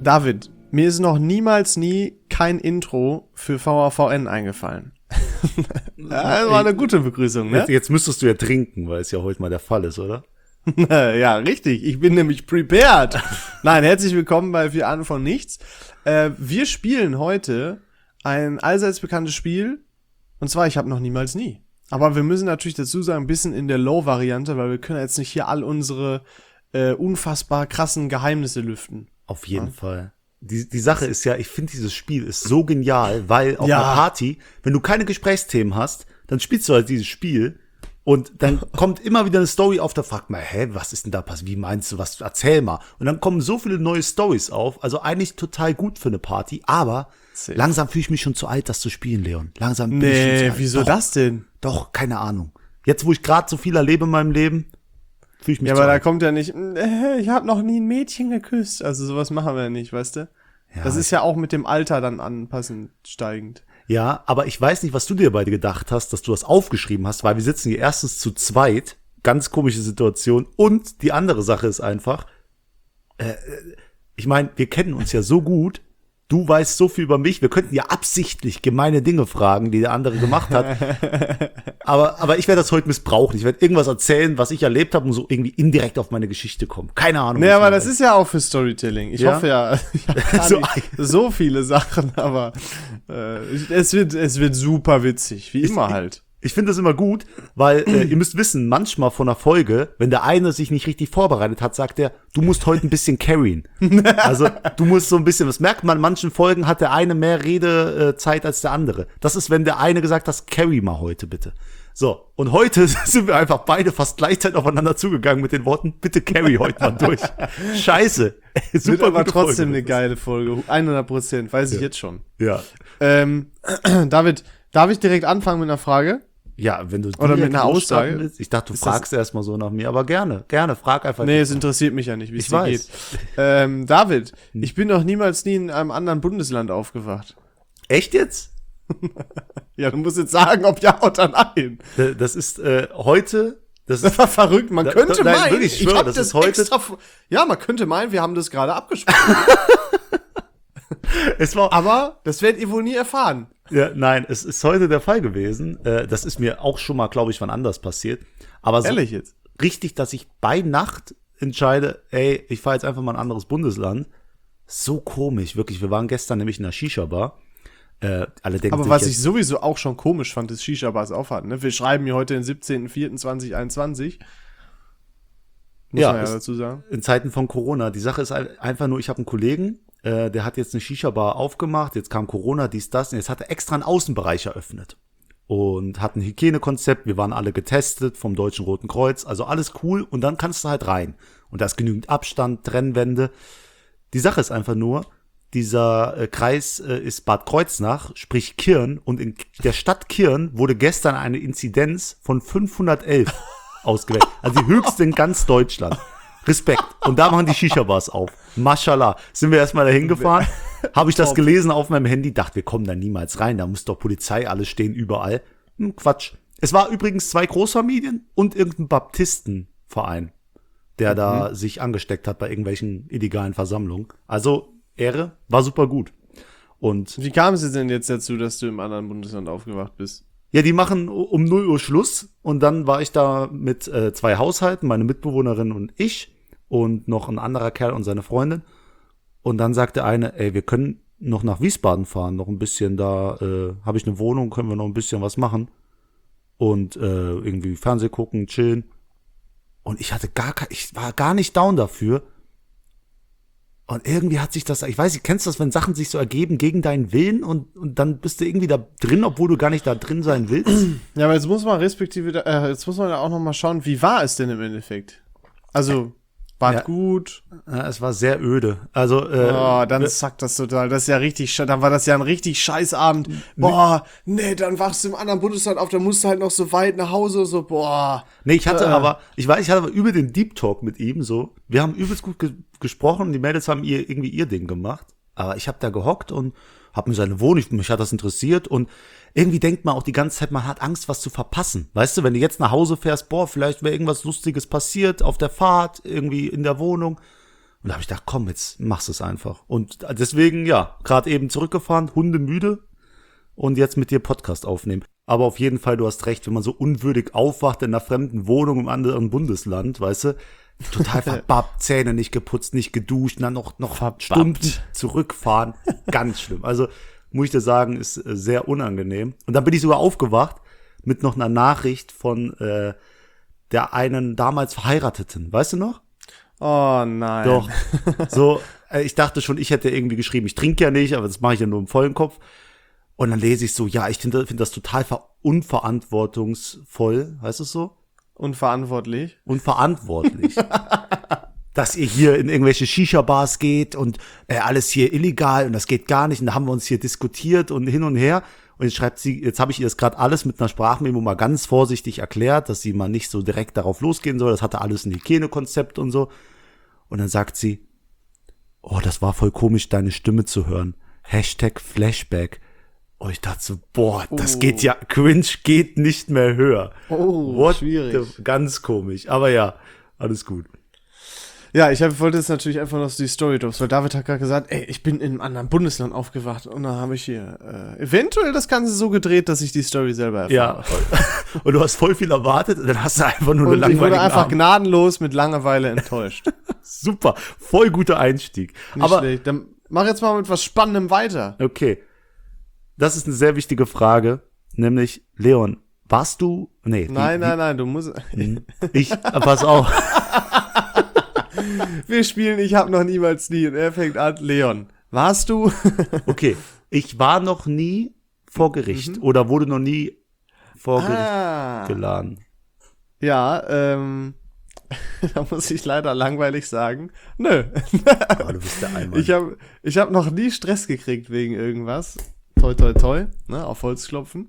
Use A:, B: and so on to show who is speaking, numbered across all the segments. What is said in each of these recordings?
A: David, mir ist noch niemals kein Intro für VAVN eingefallen. Das war eine gute Begrüßung, ne?
B: Jetzt müsstest du ja trinken, weil es ja heute mal der Fall ist, oder?
A: Ja, richtig. Ich bin nämlich prepared. Nein, herzlich willkommen bei 4 Ahnen von Nichts. Wir spielen heute ein allseits bekanntes Spiel. Und zwar, ich habe noch niemals nie. Aber wir müssen natürlich dazu sagen, ein bisschen in der Low-Variante, weil wir können jetzt nicht hier all unsere unfassbar krassen Geheimnisse lüften.
B: Auf jeden Fall. Die Sache ist ja, ich finde dieses Spiel ist so genial, weil auf einer Party, wenn du keine Gesprächsthemen hast, dann spielst du halt dieses Spiel und dann kommt immer wieder eine Story auf, da fragt man, was ist denn da passiert, wie meinst du, was, erzähl mal. Und dann kommen so viele neue Stories auf, also eigentlich total gut für eine Party, aber langsam fühle ich mich schon zu alt, das zu spielen, Leon. Langsam bin ich schon zu alt.
A: Wieso das denn?
B: Doch, keine Ahnung. Jetzt, wo ich gerade so viel erlebe in meinem Leben, fühle ich mich zu alt.
A: Ja, aber da kommt ja nicht, ich habe noch nie ein Mädchen geküsst. Also sowas machen wir ja nicht, weißt du? Ja, das ist ja auch mit dem Alter dann anpassend steigend.
B: Ja, aber ich weiß nicht, was du dir beide gedacht hast, dass du das aufgeschrieben hast, weil wir sitzen hier erstens zu zweit, ganz komische Situation, und die andere Sache ist einfach, ich meine, wir kennen uns ja so gut, du weißt so viel über mich, wir könnten ja absichtlich gemeine Dinge fragen, die der andere gemacht hat, aber ich werde das heute missbrauchen, ich werde irgendwas erzählen, was ich erlebt habe und so irgendwie indirekt auf meine Geschichte kommen, keine Ahnung.
A: Nee, aber das ist ja auch für Storytelling, ich hoffe ja, ich habe so viele Sachen, aber es wird super witzig, wie immer halt.
B: Ich finde das immer gut, weil ihr müsst wissen, manchmal von einer Folge, wenn der eine sich nicht richtig vorbereitet hat, sagt er, du musst heute ein bisschen carryen. Also du musst so ein bisschen, das merkt man, in manchen Folgen hat der eine mehr Redezeit als der andere. Das ist, wenn der eine gesagt hat, carry mal heute bitte. So, und heute sind wir einfach beide fast gleichzeitig aufeinander zugegangen mit den Worten, bitte carry heute mal durch. Scheiße.
A: Super, wird aber trotzdem eine geile Folge, 100%, weiß ich jetzt schon.
B: Ja.
A: David, darf ich direkt anfangen mit einer Frage?
B: Ja, wenn du
A: oder mit einer Aussage
B: willst. Ich dachte, du fragst erstmal so nach mir, aber gerne, frag einfach.
A: Nee, es interessiert mich ja nicht, wie es dir geht. David, ich bin noch niemals in einem anderen Bundesland aufgewacht.
B: Echt jetzt?
A: Ja, du musst jetzt sagen, ob ja oder nein.
B: Das ist heute. Das
A: war verrückt. Man könnte meinen,
B: wirklich, ich schwöre, das ist heute.
A: Man könnte meinen, wir haben das gerade abgesprochen. Aber das werdet ihr wohl nie erfahren.
B: Ja, nein, es ist heute der Fall gewesen. Das ist mir auch schon mal, glaube ich, wann anders passiert. Aber so
A: ehrlich jetzt?
B: Richtig, dass ich bei Nacht entscheide, ich fahre jetzt einfach mal in ein anderes Bundesland. So komisch, wirklich. Wir waren gestern nämlich in einer Shisha-Bar. Alle denken
A: aber was ich sowieso auch schon komisch fand, ist Shisha-Bars aufhatten. Ne? Wir schreiben hier heute den 17.04.2021. Muss man ja dazu sagen.
B: In Zeiten von Corona. Die Sache ist einfach nur, ich habe einen Kollegen, der hat jetzt eine Shisha-Bar aufgemacht, jetzt kam Corona, dies, das, und jetzt hat er extra einen Außenbereich eröffnet. Und hat ein Hygienekonzept, wir waren alle getestet vom Deutschen Roten Kreuz, also alles cool, und dann kannst du halt rein. Und da ist genügend Abstand, Trennwände. Die Sache ist einfach nur, dieser Kreis ist Bad Kreuznach, sprich Kirn, und in der Stadt Kirn wurde gestern eine Inzidenz von 511 ausgewählt. Also die höchste in ganz Deutschland. Respekt. Und da machen die Shisha-Bars auf. Mashallah. Sind wir erstmal dahin gefahren, habe ich das gelesen auf meinem Handy, dachte, wir kommen da niemals rein, da muss doch Polizei, alles stehen überall. Quatsch. Es war übrigens 2 Großfamilien und irgendein Baptistenverein, der da sich angesteckt hat bei irgendwelchen illegalen Versammlungen. Also Ehre, war super gut. Und
A: wie kam es denn jetzt dazu, dass du im anderen Bundesland aufgewacht bist?
B: Ja, die machen um 0 Uhr Schluss, und dann war ich da mit 2 Haushalten, meine Mitbewohnerin und ich und noch ein anderer Kerl und seine Freundin. Und dann sagte eine, wir können noch nach Wiesbaden fahren, noch ein bisschen, da habe ich eine Wohnung, können wir noch ein bisschen was machen und irgendwie Fernseh gucken, chillen. Und ich war gar nicht down dafür. Und irgendwie hat sich das, ich weiß nicht, kennst du das, wenn Sachen sich so ergeben gegen deinen Willen und dann bist du irgendwie da drin, obwohl du gar nicht da drin sein willst?
A: Ja, aber jetzt muss man jetzt muss man ja auch noch mal schauen, wie war es denn im Endeffekt? Also, war gut?
B: Ja, es war sehr öde. Also,
A: dann zackt das total. Das ist ja richtig, dann war das ja ein richtig Scheißabend. Boah, nee, dann wachst du im anderen Bundesland auf, dann musst du halt noch so weit nach Hause, so, boah.
B: Nee, ich hatte aber über den Deep Talk mit ihm so. Wir haben übelst gut gesprochen, die Mädels haben irgendwie ihr Ding gemacht. Aber ich habe da gehockt und habe mir seine Wohnung, mich hat das interessiert, und irgendwie denkt man auch die ganze Zeit, man hat Angst, was zu verpassen. Weißt du, wenn du jetzt nach Hause fährst, vielleicht wäre irgendwas Lustiges passiert auf der Fahrt, irgendwie in der Wohnung. Und Und da habe ich gedacht, komm, jetzt machst du es einfach. Und deswegen, ja, gerade eben zurückgefahren, hundemüde und jetzt mit dir Podcast aufnehmen. Aber auf jeden Fall, du hast recht, wenn man so unwürdig aufwacht in einer fremden Wohnung im anderen Bundesland, weißt du, total verbappt, Zähne nicht geputzt, nicht geduscht, und dann noch Stunden zurückfahren, ganz schlimm. Also, muss ich dir sagen, ist sehr unangenehm. Und dann bin ich sogar aufgewacht mit noch einer Nachricht von der einen damals Verheirateten, weißt du noch?
A: Oh nein.
B: Doch. So, ich dachte schon, ich hätte irgendwie geschrieben, ich trinke ja nicht, aber das mache ich ja nur im vollen Kopf. Und dann lese ich so, ja, ich finde das total unverantwortungsvoll, heißt es so?
A: Unverantwortlich.
B: Unverantwortlich. Dass ihr hier in irgendwelche Shisha-Bars geht und alles hier illegal und das geht gar nicht. Und da haben wir uns hier diskutiert und hin und her. Und jetzt schreibt sie, jetzt habe ich ihr das gerade alles mit einer Sprachmemo mal ganz vorsichtig erklärt, dass sie mal nicht so direkt darauf losgehen soll. Das hatte alles ein Hygienekonzept und so. Und dann sagt sie, oh, das war voll komisch, deine Stimme zu hören. #Flashback. Oh, ich dachte so, boah, das geht ja, cringe geht nicht mehr höher.
A: Schwierig.
B: Ganz komisch. Aber ja, alles gut.
A: Ja, wollte jetzt natürlich einfach noch die Story drops, weil David hat gerade gesagt, ey, ich bin in einem anderen Bundesland aufgewacht und dann habe ich hier eventuell das Ganze so gedreht, dass ich die Story selber erfahre.
B: Ja, und du hast voll viel erwartet und dann hast du einfach nur
A: und
B: eine langweilige
A: ich wurde einfach
B: Abend.
A: gnadenlos mit Langeweile enttäuscht.
B: Super, voll guter Einstieg.
A: Nicht
B: Aber
A: schlecht. Dann mach jetzt mal mit was Spannendem weiter.
B: okay, das ist eine sehr wichtige Frage, nämlich, Leon, warst du,
A: Nein, du musst,
B: pass auf.
A: wir spielen Ich hab noch niemals nie und er fängt an, Leon, warst du?
B: Okay, ich war noch nie vor Gericht oder wurde noch nie vor Gericht geladen.
A: Ja, da muss ich leider langweilig sagen, nö.
B: Oh, du bist der Einmann.
A: Ich hab noch nie Stress gekriegt wegen irgendwas. Toi, toi, toi, ne, auf Holz klopfen.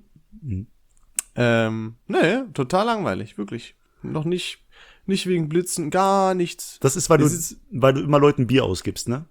A: Nee, total langweilig, wirklich. Noch nicht wegen Blitzen, gar nichts.
B: Das ist, weil du immer Leuten Bier ausgibst, ne?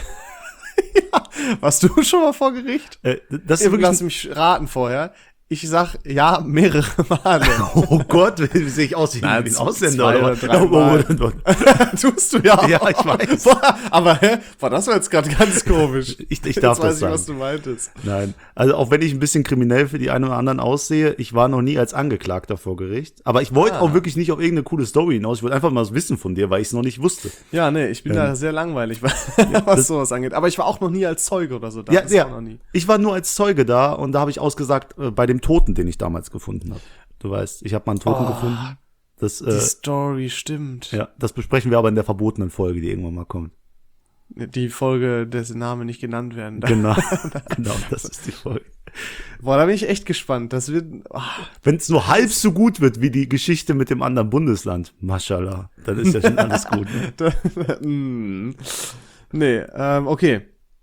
A: Warst du schon mal vor Gericht?
B: Das ist
A: Lass
B: wirklich
A: mich raten vorher. Ich sag ja mehrere Male.
B: oh Gott, wie sehe ich aus wie
A: Nein,
B: ein Ausländer?
A: 2 oder 3 Mal. Tust du ja auch.
B: Ja, ich weiß.
A: Boah, aber das war jetzt gerade ganz komisch.
B: Ich darf
A: jetzt
B: das
A: weiß ich,
B: sagen.
A: was du meintest.
B: Nein, also auch wenn ich ein bisschen kriminell für die einen oder anderen aussehe, ich war noch nie als Angeklagter vor Gericht. Aber ich wollte auch wirklich nicht auf irgendeine coole Story hinaus. Ich wollte einfach mal was wissen von dir, weil ich es noch nicht wusste.
A: Ja, nee, ich bin da sehr langweilig, was sowas angeht. Aber ich war auch noch nie als Zeuge oder so da.
B: Ja,
A: auch noch nie.
B: ich war nur als Zeuge da und da habe ich ausgesagt, bei dem Toten, den ich damals gefunden habe. Du weißt, ich habe mal einen Toten gefunden.
A: Die Story stimmt.
B: Ja, das besprechen wir aber in der verbotenen Folge, die irgendwann mal kommt.
A: Die Folge, dessen Name nicht genannt werden darf.
B: Genau, genau, das ist die Folge.
A: Boah, da bin ich echt gespannt. Das wird.
B: Wenn es nur halb so gut wird wie die Geschichte mit dem anderen Bundesland, Mashallah, dann ist ja schon alles gut. Ne?
A: Nee, okay.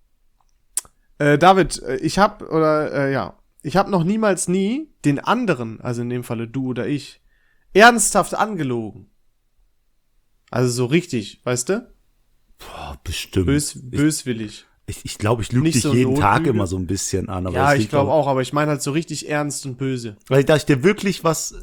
A: David, ich habe noch niemals nie den anderen, also in dem Falle du oder ich, ernsthaft angelogen. Also so richtig, weißt du?
B: Boah, bestimmt.
A: Böswillig.
B: Ich glaube, ich lüge
A: Nicht
B: dich
A: so
B: jeden Tag
A: Notlüge.
B: immer so ein bisschen an. Aber
A: Ja, ich glaube auch, aber ich meine halt so richtig ernst und böse.
B: Weil da ich dir wirklich was,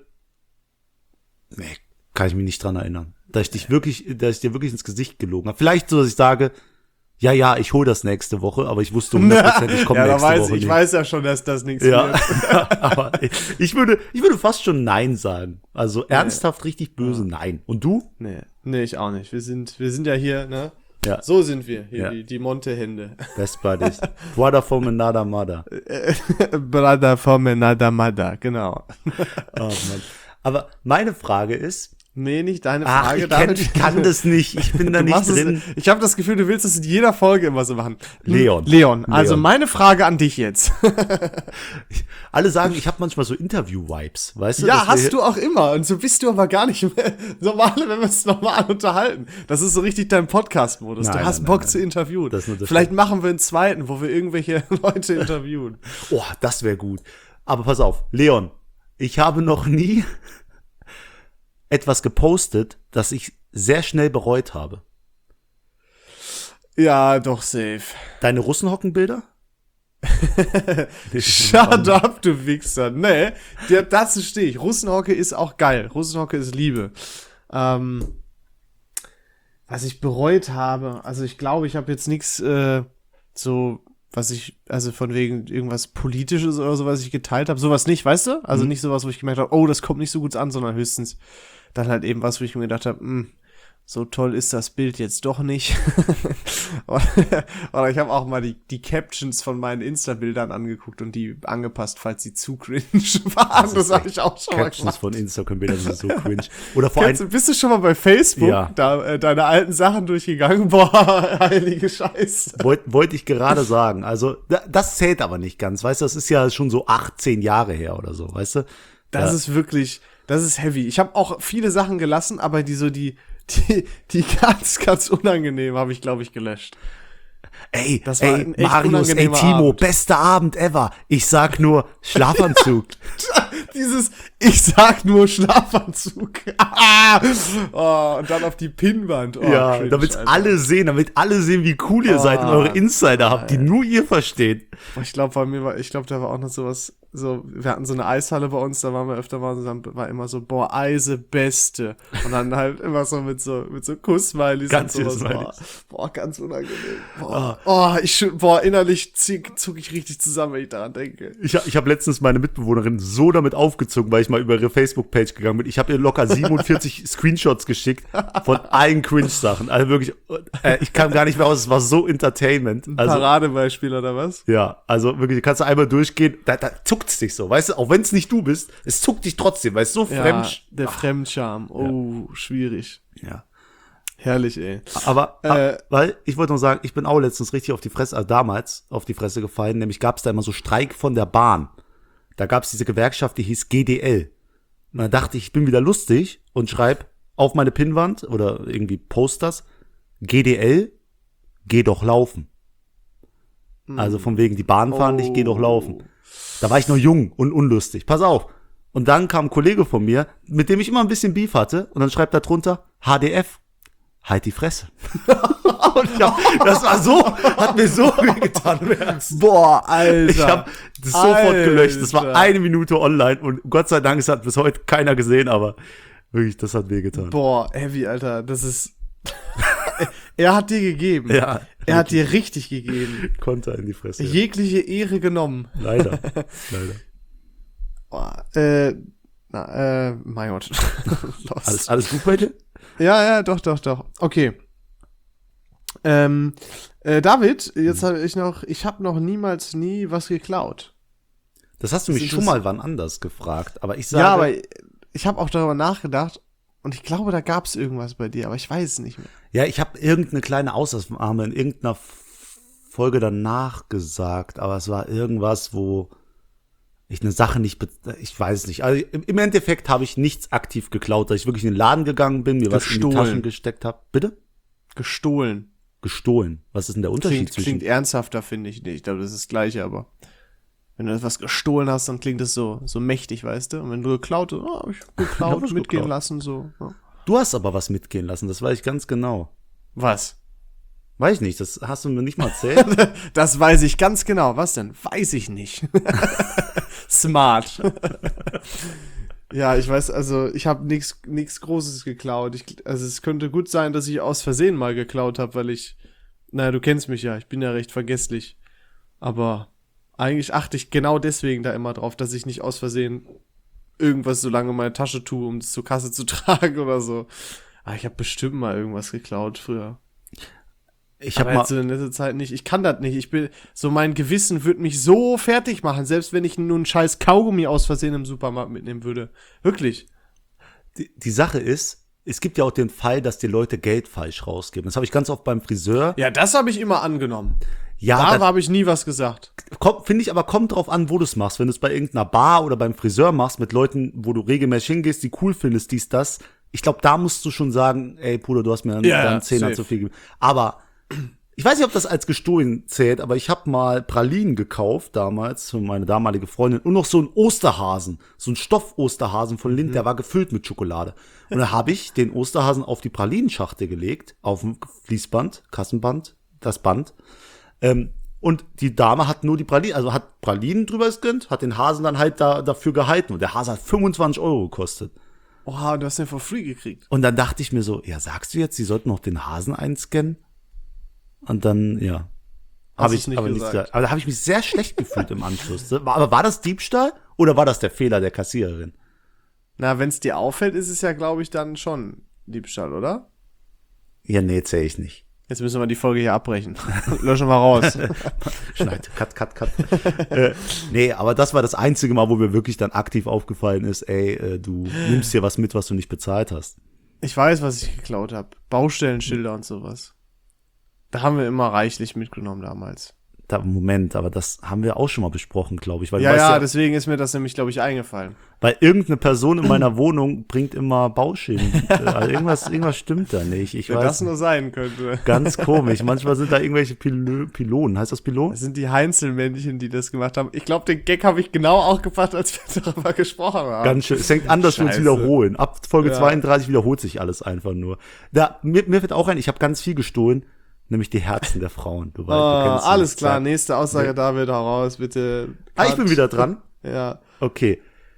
B: kann ich mich nicht dran erinnern. Dass ich dir wirklich ins Gesicht gelogen habe. Vielleicht so, dass ich sage, ja, ich hole das nächste Woche, aber ich wusste 100%, ich komme nächste Woche nicht.
A: Ich weiß ja schon, dass das nichts
B: Ja,
A: wird.
B: aber ich würde fast schon Nein sagen. Also ernsthaft richtig böse Nein. Und du?
A: Nee, ich auch nicht. Wir sind ja hier, ne?
B: Ja.
A: So sind wir, hier,
B: Ja.
A: die Monte-Hände.
B: Best Buddies. Brother from another mother.
A: Brother from another mother, genau.
B: Oh Mann. Aber meine Frage ist,
A: Nee, nicht deine
B: ach,
A: Frage.
B: ich kann das nicht. Ich bin da
A: Du
B: nicht
A: machst
B: drin.
A: Ich habe das Gefühl, du willst das in jeder Folge immer so machen.
B: Leon.
A: Also meine Frage an dich jetzt.
B: Alle sagen, ich habe manchmal so Interview-Vibes, weißt du?
A: Ja,
B: dass wir-
A: hast du auch immer. Und so bist du aber gar nicht mehr. Normale, wenn wir uns normal unterhalten. Das ist so richtig dein Podcast-Modus. Du
B: Nein,
A: hast
B: nein,
A: Bock
B: nein,
A: zu interviewen.
B: Das ist nur das
A: Vielleicht machen wir einen zweiten, wo wir irgendwelche Leute interviewen.
B: Oh, das wäre gut. Aber pass auf, Leon, ich habe noch nie etwas gepostet, das ich sehr schnell bereut habe.
A: Ja, doch, safe.
B: Deine Russenhockenbilder?
A: Shut up, du Wichser. Nee, dazu stehe ich. Russenhocke ist auch geil. Russenhocke ist Liebe. Was Was ich bereut habe, also ich glaube, ich habe jetzt nichts so, was ich, also von wegen irgendwas Politisches oder so, was ich geteilt habe, sowas nicht, weißt du? Also nicht sowas, wo ich gemerkt habe, oh, das kommt nicht so gut an, sondern höchstens dann halt eben was, wo ich mir gedacht habe, so toll ist das Bild jetzt doch nicht. Oder ich habe auch mal die Captions von meinen Insta-Bildern angeguckt und die angepasst, falls sie zu cringe waren. Das habe ich auch schon mal
B: Captions
A: gemacht.
B: von Instagram-Bildern sind so cringe. Oder vor allem,
A: Bist du schon mal bei Facebook
B: Ja.
A: da deine alten Sachen durchgegangen? Boah, heilige Scheiße.
B: wollte ich gerade sagen, also das zählt aber nicht ganz, weißt du, das ist ja schon so 18 Jahre her oder so, weißt du?
A: Das ist wirklich, das ist heavy. Ich habe auch viele Sachen gelassen, aber die ganz, ganz unangenehm habe ich, glaube ich, gelöscht.
B: Ey,
A: Das war ein echt
B: Marius, ey,
A: unangenehmer
B: Timo,
A: Abend.
B: bester Abend ever. Ich sag nur Schlafanzug.
A: Ich sag nur Schlafanzug. Oh, und dann auf die Pinnwand. Oh,
B: Ja,
A: cringe,
B: damit
A: Alter.
B: damit alle sehen, wie cool ihr seid und eure Insider habt, die nur ihr versteht.
A: Boah, ich glaube, da war auch noch sowas, so, wir hatten so eine Eishalle bei uns, da waren wir öfter mal zusammen, war immer so, boah, Eise Beste. Und dann halt immer so mit so Kuss-Smileys
B: Ganz
A: und
B: viele
A: sowas.
B: Smileys.
A: Boah, ganz unangenehm. Innerlich zuck ich richtig zusammen, wenn ich daran denke.
B: Ich hab letztens meine Mitbewohnerin so damit aufgezogen, weil ich mal über ihre Facebook-Page gegangen bin. Ich habe ihr locker 47 Screenshots geschickt von allen Cringe-Sachen. Also wirklich, ich kam gar nicht mehr aus, es war so Entertainment. Also,
A: Paradebeispiel oder was?
B: ja, also wirklich, kannst du einmal durchgehen, da zuckt's dich so, weißt du, auch wenn es nicht du bist, es zuckt dich trotzdem, weil es so fremd.
A: Der Fremdscham. Oh, schwierig.
B: Ja.
A: Herrlich, ey.
B: Aber, weil, ich wollte noch sagen, ich bin auch letztens richtig auf die Fresse, also damals auf die Fresse gefallen, nämlich gab es da immer so Streik von der Bahn. Da gab es diese Gewerkschaft, die hieß GDL. Und dann dachte ich bin wieder lustig und schreib auf meine Pinnwand oder irgendwie Posters, GDL, geh doch laufen. Also von wegen, die Bahn fahren nicht, geh doch laufen. Da war ich noch jung und unlustig. Pass auf. Und dann kam ein Kollege von mir, mit dem ich immer ein bisschen Beef hatte, und dann schreibt da drunter, HDF, halt die Fresse. Und das war so, hat mir so wehgetan im Herzen.
A: Boah, Alter.
B: Ich habe das sofort gelöscht. Das war 1 Minute online und Gott sei Dank, es hat bis heute keiner gesehen, aber wirklich, das hat wehgetan.
A: Boah, heavy, Alter. Das ist. Er hat dir gegeben.
B: Ja.
A: Er hat dir richtig gegeben.
B: Konter in die Fresse.
A: Jegliche Ehre genommen.
B: Leider.
A: Boah, mein Gott. Lost.
B: Alles gut bei dir?
A: Ja, doch. Okay. David, jetzt habe ich habe noch niemals nie was geklaut.
B: Das hast du mich schon mal wann anders gefragt, aber ich sage.
A: Ja, aber ich habe auch darüber nachgedacht und ich glaube, da gab es irgendwas bei dir, aber ich weiß es nicht mehr.
B: Ja, ich habe irgendeine kleine Ausnahme in irgendeiner Folge danach gesagt, aber es war irgendwas, wo ich eine Sache ich weiß es nicht. Also im Endeffekt habe ich nichts aktiv geklaut, dass ich wirklich in den Laden gegangen bin, mir was in die Taschen gesteckt habe. Bitte?
A: Gestohlen.
B: Was ist denn der Unterschied zwischen?
A: Klingt ernsthafter, finde ich nicht. Ich glaube, das ist das Gleiche, aber wenn du etwas gestohlen hast, dann klingt es so mächtig, weißt du? Und wenn du geklaut hast, hab ich geklaut, mitgehen
B: geklaut.
A: lassen, so. Ja.
B: Du hast aber was mitgehen lassen, das weiß ich ganz genau.
A: Was?
B: Weiß ich nicht, das hast du mir nicht mal erzählt.
A: Das weiß ich ganz genau. Was denn? Weiß ich nicht. Smart. Ja, ich weiß, also ich habe nichts Großes geklaut. Also es könnte gut sein, dass ich aus Versehen mal geklaut habe, weil du kennst mich ja, ich bin ja recht vergesslich. Aber eigentlich achte ich genau deswegen da immer drauf, dass ich nicht aus Versehen irgendwas so lange in meine Tasche tue, um es zur Kasse zu tragen oder so. Aber ich habe bestimmt mal irgendwas geklaut früher.
B: Ich habe
A: Aber
B: mal
A: jetzt so in letzter Zeit nicht. Ich kann das nicht. Mein Gewissen würde mich so fertig machen, selbst wenn ich nur einen scheiß Kaugummi aus Versehen im Supermarkt mitnehmen würde. Wirklich.
B: die Sache ist, es gibt ja auch den Fall, dass die Leute Geld falsch rausgeben. Das habe ich ganz oft beim Friseur.
A: Ja, das habe ich immer angenommen.
B: Ja,
A: Da habe ich nie was gesagt.
B: finde ich, aber kommt drauf an, wo du es machst. Wenn du es bei irgendeiner Bar oder beim Friseur machst, mit Leuten, wo du regelmäßig hingehst, die cool findest, dies, das. Ich glaube, da musst du schon sagen, ey, Bruder, du hast mir einen Zehner
A: safe.
B: zu viel gegeben. Aber ich weiß nicht, ob das als gestohlen zählt, aber ich habe mal Pralinen gekauft damals für meine damalige Freundin und noch so einen Osterhasen, so einen Stoff-Osterhasen von Lindt, der war gefüllt mit Schokolade. Und da habe ich den Osterhasen auf die Pralinenschachtel gelegt, auf dem Fließband, Kassenband, das Band. Und die Dame hat nur die Pralinen, also hat Pralinen drüber gescannt, hat den Hasen dann halt dafür gehalten. Und der Hase hat 25 € gekostet.
A: Oha, du hast den for free gekriegt.
B: Und dann dachte ich mir so, ja, sagst du jetzt, sie sollten noch den Hasen einscannen? Und dann, ja. Habe ich
A: nicht
B: aber nicht
A: gesagt.
B: gesagt. Aber da habe ich mich sehr schlecht gefühlt im Anschluss. Aber war das Diebstahl oder war das der Fehler der Kassiererin?
A: Na, wenn es dir auffällt, ist es ja, glaube ich, dann schon Diebstahl, oder?
B: Ja, nee, zähl ich nicht.
A: Jetzt müssen wir die Folge hier abbrechen. Löschen wir raus.
B: Schneid, cut. Nee, aber das war das einzige Mal, wo mir wirklich dann aktiv aufgefallen ist, ey, du nimmst hier was mit, was du nicht bezahlt hast.
A: Ich weiß, was ich geklaut habe. Baustellenschilder und sowas. Da haben wir immer reichlich mitgenommen damals.
B: Moment, aber das haben wir auch schon mal besprochen, glaube ich. Weil du
A: Ja,
B: weißt
A: ja, deswegen ist mir das nämlich, glaube ich, eingefallen.
B: weil irgendeine Person in meiner Wohnung bringt immer Bauschäden. Also irgendwas stimmt da nicht. Ich
A: Wenn
B: weiß
A: das nur sein könnte.
B: ganz komisch. Manchmal sind da irgendwelche Pylonen. Heißt das Pylon?
A: Das sind die Heinzelmännchen, die das gemacht haben. Ich glaube, den Gag habe ich genau aufgepasst, als wir darüber gesprochen haben.
B: Ganz schön. Es fängt an, dass wir uns
A: Scheiße.
B: wiederholen. Ab Folge
A: Ja.
B: 32 wiederholt sich alles einfach nur. Mir fällt auch ein, ich habe ganz viel gestohlen, nämlich die Herzen der Frauen. Du kennst
A: Alles
B: das.
A: klar, nächste Aussage, David, hau raus, bitte.
B: Ich bin wieder dran.
A: Ja.
B: Okay.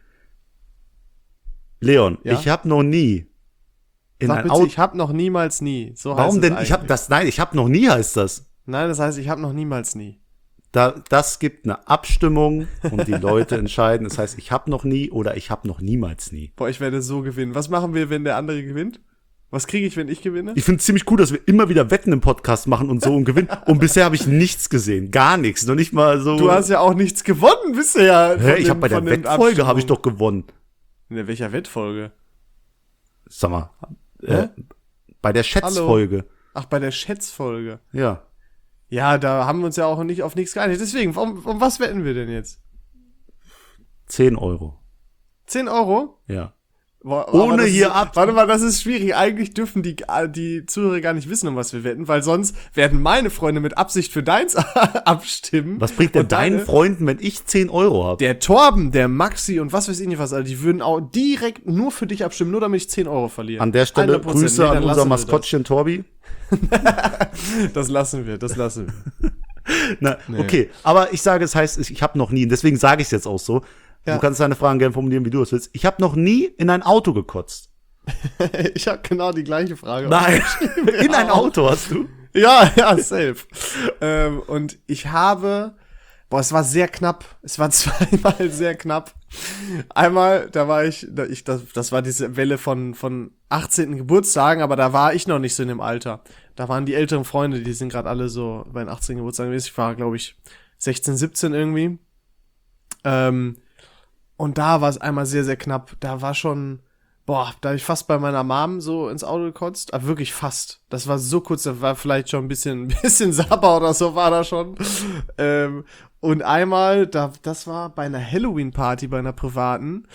B: Leon,
A: Ja?
B: ich habe noch nie in
A: Sag
B: ein
A: bitte,
B: Auto.
A: ich habe noch niemals nie. So heißt
B: Warum
A: es
B: denn?
A: eigentlich.
B: Ich habe noch nie heißt das.
A: Nein, das heißt, ich habe noch niemals nie.
B: Das gibt eine Abstimmung und die Leute entscheiden. Das heißt, ich habe noch nie oder ich habe noch niemals nie.
A: Boah, ich werde so gewinnen. Was machen wir, wenn der andere gewinnt? Was kriege ich, wenn ich gewinne?
B: Ich finde es ziemlich cool, dass wir immer wieder Wetten im Podcast machen und so und gewinnen. Und bisher habe ich nichts gesehen. Gar nichts. Noch nicht mal so.
A: Du hast ja auch nichts gewonnen bisher.
B: Hä? Ich habe bei der Wettfolge habe ich doch gewonnen.
A: In welcher Wettfolge?
B: Sag mal.
A: Hä?
B: Bei der Schätzfolge.
A: Ach, bei der Schätzfolge.
B: Ja.
A: Ja, da haben wir uns ja auch nicht auf nichts geeinigt. Deswegen, um was wetten wir denn jetzt?
B: 10 Euro.
A: 10 Euro?
B: Ja.
A: Boah,
B: Ohne
A: aber das
B: hier
A: ist,
B: ab-
A: Warte mal, das ist schwierig. Eigentlich dürfen die Zuhörer gar nicht wissen, um was wir wetten, weil sonst werden meine Freunde mit Absicht für deins abstimmen.
B: Was bringt denn
A: Und
B: deinen
A: deine-
B: Freunden, wenn ich 10 Euro habe?
A: Der Torben, der Maxi und was weiß ich nicht was, also die würden auch direkt nur für dich abstimmen, nur damit ich 10 Euro verliere.
B: An der Stelle
A: 100%.
B: Grüße
A: Nee,
B: an
A: dann
B: unser
A: lassen wir
B: Maskottchen Torbi.
A: Das lassen wir.
B: Na, okay, aber ich sage, es heißt, ich habe noch nie, und deswegen sage ich es jetzt auch so.
A: Ja.
B: Du kannst deine Fragen gerne formulieren, wie du es willst. Ich habe noch nie in ein Auto gekotzt.
A: Ich habe genau die gleiche Frage.
B: Nein, in ein Auto hast du.
A: Ja, safe. Und ich habe, es war sehr knapp. Es war zweimal sehr knapp. Einmal, das war diese Welle von 18. Geburtstagen, aber da war ich noch nicht so in dem Alter. Da waren die älteren Freunde, die sind gerade alle so bei den 18. Geburtstagen gewesen. Ich war, glaube ich, 16, 17 irgendwie. Und da war es einmal sehr, sehr knapp. Da war schon, da habe ich fast bei meiner Mom so ins Auto gekotzt. Aber wirklich fast. Das war so kurz, da war vielleicht schon ein bisschen Sabber oder so war da schon. Und einmal, das war bei einer Halloween-Party, bei einer privaten.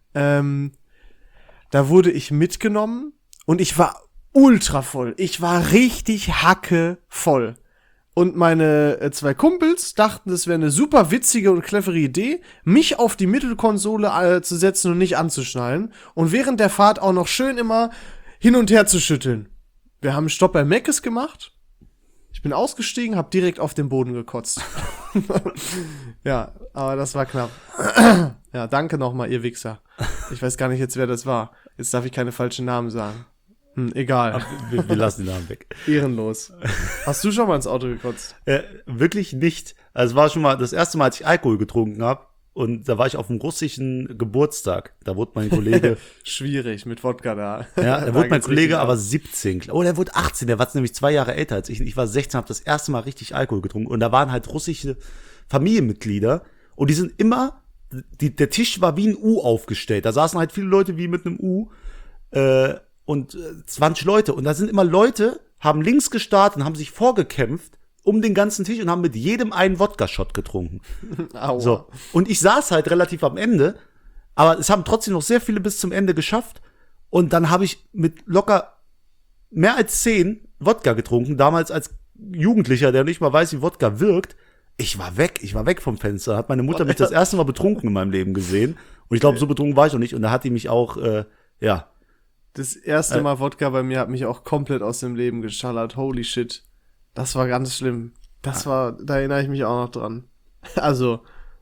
A: Da wurde ich mitgenommen und ich war ultra voll. Ich war richtig hackevoll. Und meine zwei Kumpels dachten, das wäre eine super witzige und clevere Idee, mich auf die Mittelkonsole zu setzen und nicht anzuschnallen und während der Fahrt auch noch schön immer hin und her zu schütteln. Wir haben einen Stopp bei Meckes gemacht. Ich bin ausgestiegen, hab direkt auf den Boden gekotzt. Ja, aber das war knapp. Ja, danke nochmal, ihr Wichser. Ich weiß gar nicht jetzt, wer das war. Jetzt darf ich keine falschen Namen sagen. Egal.
B: Wir lassen den Namen weg.
A: Ehrenlos. Hast du schon mal ins Auto gekotzt?
B: Wirklich nicht. Also es war schon mal das erste Mal, als ich Alkohol getrunken habe. Und da war ich auf einem russischen Geburtstag. Da wurde mein Kollege,
A: Schwierig, mit Wodka da.
B: ja, da
A: Da
B: wurde mein
A: geht's
B: Kollege
A: richtig
B: aber
A: ab.
B: 17. Oh, der wurde 18. Der war nämlich 2 Jahre älter als ich. Ich war 16, habe das erste Mal richtig Alkohol getrunken. Und da waren halt russische Familienmitglieder. Und die sind immer, der Tisch war wie ein U aufgestellt. Da saßen halt viele Leute wie mit einem U. Und 20 Leute. Und da sind immer Leute, haben links gestartet und haben sich vorgekämpft um den ganzen Tisch und haben mit jedem einen Wodka-Shot getrunken.
A: Aua.
B: So. Und ich saß halt relativ am Ende, aber es haben trotzdem noch sehr viele bis zum Ende geschafft. Und dann habe ich mit locker mehr als 10 Wodka getrunken, damals als Jugendlicher, der nicht mal weiß, wie Wodka wirkt. Ich war weg vom Fenster. Hat meine Mutter mich das erste Mal betrunken in meinem Leben gesehen. Und ich glaube, so betrunken war ich noch nicht. Und da hat die mich auch,
A: Das erste Mal Wodka bei mir hat mich auch komplett aus dem Leben geschallert. Holy shit. Das war ganz schlimm. Da erinnere ich mich auch noch dran. Also,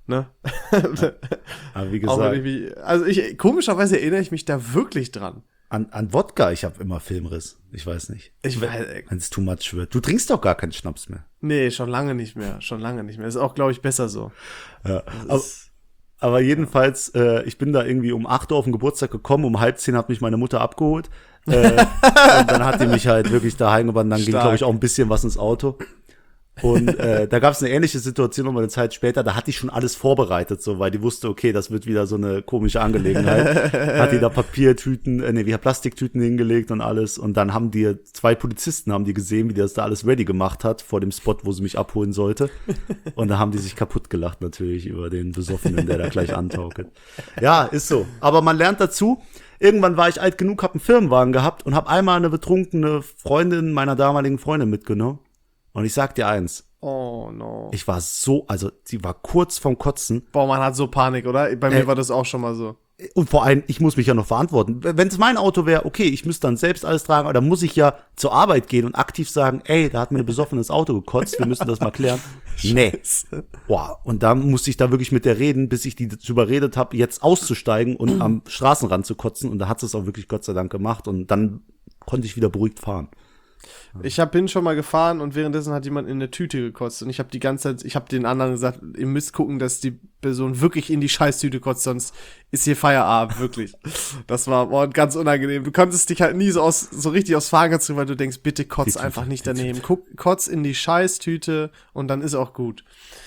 A: Ne?
B: Aber wie
A: Auch wenn
B: gesagt,
A: komischerweise erinnere ich mich da wirklich dran.
B: an Wodka, ich habe immer Filmriss. Ich weiß nicht.
A: Ich weiß,
B: Wenn es too much wird. Du trinkst doch gar keinen Schnaps mehr.
A: nee, schon lange nicht mehr. Ist auch, glaube ich, besser so.
B: Ja.
A: Das
B: Aber jedenfalls, ich bin da irgendwie um 8 Uhr auf den Geburtstag gekommen, um 9:30 hat mich meine Mutter abgeholt. Und dann hat die mich halt wirklich da heimgebracht, dann ging,
A: Stark.
B: glaube ich, auch ein bisschen was ins Auto. Und da gab es eine ähnliche Situation nochmal eine Zeit später, da hatte ich schon alles vorbereitet, so, weil die wusste, okay, das wird wieder so eine komische Angelegenheit. Hat die da Papiertüten, Plastiktüten hingelegt und alles. Und dann haben die 2 Polizisten, haben die gesehen, wie die das da alles ready gemacht hat, vor dem Spot, wo sie mich abholen sollte. Und da haben die sich kaputt gelacht natürlich über den Besoffenen, der da gleich antaukelt. Ja, ist so. Aber man lernt dazu. Irgendwann war ich alt genug, hab einen Firmenwagen gehabt und hab einmal eine betrunkene Freundin meiner damaligen Freundin mitgenommen. Und ich sag dir eins,
A: Oh no.
B: ich war sie war kurz vorm Kotzen.
A: Boah, man hat so Panik, oder? Bei mir war das auch schon mal so.
B: Und vor allem, ich muss mich ja noch verantworten. Wenn es mein Auto wäre, okay, ich müsste dann selbst alles tragen, aber dann muss ich ja zur Arbeit gehen und aktiv sagen, ey, da hat mir ein besoffenes Auto gekotzt, wir müssen das mal klären. Nee. Boah, und da musste ich da wirklich mit der reden, bis ich die dazu überredet habe, jetzt auszusteigen und am Straßenrand zu kotzen. Und da hat sie es auch wirklich Gott sei Dank gemacht. Und dann konnte ich wieder beruhigt fahren.
A: Bin schon mal gefahren und währenddessen hat jemand in eine Tüte gekotzt und ich habe die ganze Zeit, ich habe den anderen gesagt, ihr müsst gucken, dass die Person wirklich in die Scheißtüte kotzt, sonst ist hier Feierabend, wirklich. Das war ganz unangenehm. Du konntest dich halt nie so richtig aufs Fahrrad ziehen, weil du denkst, bitte kotz einfach nicht daneben. Kotz in die Scheißtüte und dann ist auch gut.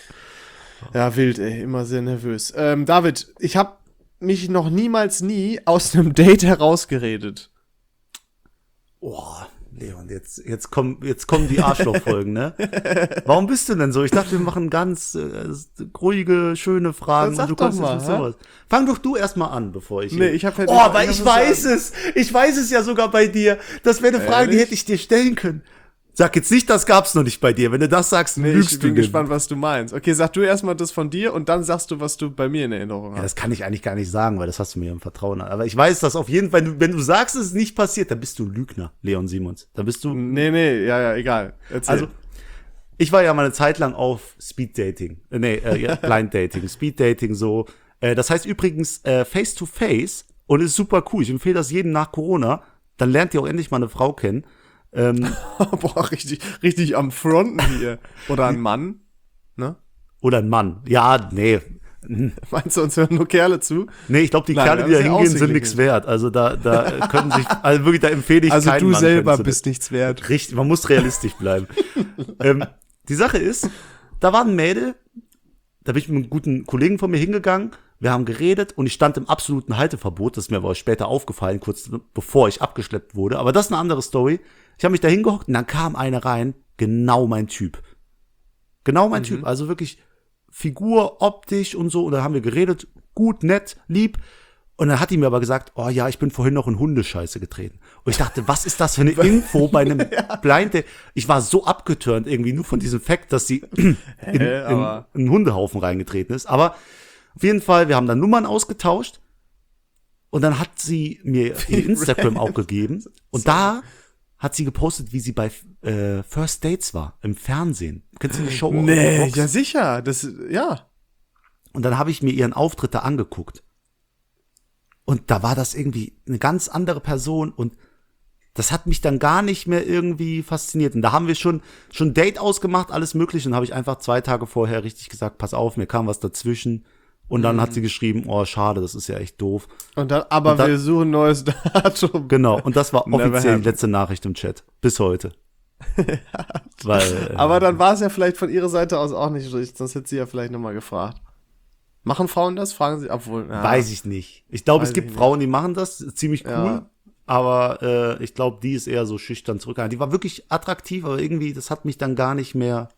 A: Ja, wild, ey, immer sehr nervös. David, ich habe mich noch niemals aus einem Date herausgeredet.
B: Boah, Leon, jetzt kommen die Arschlochfolgen, ne? Warum bist du denn so? Ich dachte, wir machen ganz ruhige, schöne Fragen.
A: Dann sag
B: und du kannst
A: doch mal,
B: jetzt sowas. Fang doch du erstmal an, bevor ich.
A: Nee, ich hab halt
B: Oh, aber ich weiß es. Ich weiß es ja sogar bei dir. Das wäre eine Frage, die hätte ich dir stellen können. Sag jetzt nicht, das gab's noch nicht bei dir. Wenn du das sagst, lügst
A: ich
B: du.
A: bin gespannt, was du meinst. Okay, sag du erstmal das von dir und dann sagst du, was du bei mir in Erinnerung
B: Ja,
A: hast.
B: das kann ich eigentlich gar nicht sagen, weil das hast du mir im Vertrauen. Aber ich weiß, dass auf jeden Fall, wenn du sagst, es ist nicht passiert, dann bist du Lügner, Leon Simons. Dann bist du.
A: Nee, ja, egal. Erzähl.
B: Also, ich war ja mal eine Zeit lang auf Speed-Dating. Blind-Dating, Speed-Dating so. Das heißt übrigens Face-to-Face und ist super cool. Ich empfehle das jedem nach Corona. Dann lernt ihr auch endlich mal eine Frau kennen.
A: Boah, richtig am Fronten hier. Oder ein Mann, ne?
B: Oder ein Mann. Ja, nee.
A: Meinst du, uns hören nur Kerle zu?
B: Nee, ich glaube, die
A: Nein,
B: Kerle, die
A: das
B: da
A: ist ja
B: hingehen, sind
A: ausgeglichen.
B: nichts wert. Also da können sich, also wirklich, da empfehle ich
A: Also
B: keinen
A: du
B: Mann
A: selber
B: kennenzulernen.
A: bist nichts wert.
B: Richtig, man muss realistisch bleiben. Die Sache ist, da war ein Mädel, da bin ich mit einem guten Kollegen von mir hingegangen, wir haben geredet und ich stand im absoluten Halteverbot, das ist mir aber später aufgefallen, kurz bevor ich abgeschleppt wurde, aber das ist eine andere Story. Ich habe mich da hingehockt und dann kam eine rein, genau mein Typ. Genau mein Typ, also wirklich Figur, optisch und so, und dann haben wir geredet, gut, nett, lieb. Und dann hat die mir aber gesagt, oh ja, ich bin vorhin noch in Hundescheiße getreten. Und ich dachte, was ist das für eine Info bei einem Blind Date? Ich war so abgeturnt irgendwie nur von diesem Fakt, dass sie in einen Hundehaufen reingetreten ist. Aber auf jeden Fall, wir haben dann Nummern ausgetauscht und dann hat sie mir ihr Instagram auch gegeben. Und da hat sie gepostet, wie sie bei First Dates war, im Fernsehen. Kennst du die Show?
A: Nee, ja sicher, ja.
B: Und dann habe ich mir ihren Auftritt da angeguckt. Und da war das irgendwie eine ganz andere Person und das hat mich dann gar nicht mehr irgendwie fasziniert. Und da haben wir schon Date ausgemacht, alles mögliche. Und habe ich einfach 2 Tage vorher richtig gesagt, pass auf, mir kam was dazwischen. Und dann hat sie geschrieben, oh, schade, das ist ja echt doof.
A: Aber wir suchen ein neues Datum.
B: Genau, und das war
A: Never
B: offiziell die
A: happened.
B: letzte Nachricht im Chat. Bis heute. Weil,
A: Aber dann war es ja vielleicht von ihrer Seite aus auch nicht richtig, sonst hätte sie ja vielleicht nochmal gefragt. Machen Frauen das? Fragen sie, obwohl, ja.
B: weiß ich nicht. Ich glaube, es
A: Weiß
B: gibt
A: ich
B: Frauen, die machen das, ziemlich cool.
A: Ja.
B: Aber ich glaube, die ist eher so schüchtern zurückgehalten. Die war wirklich attraktiv, aber irgendwie, das hat mich dann gar nicht mehr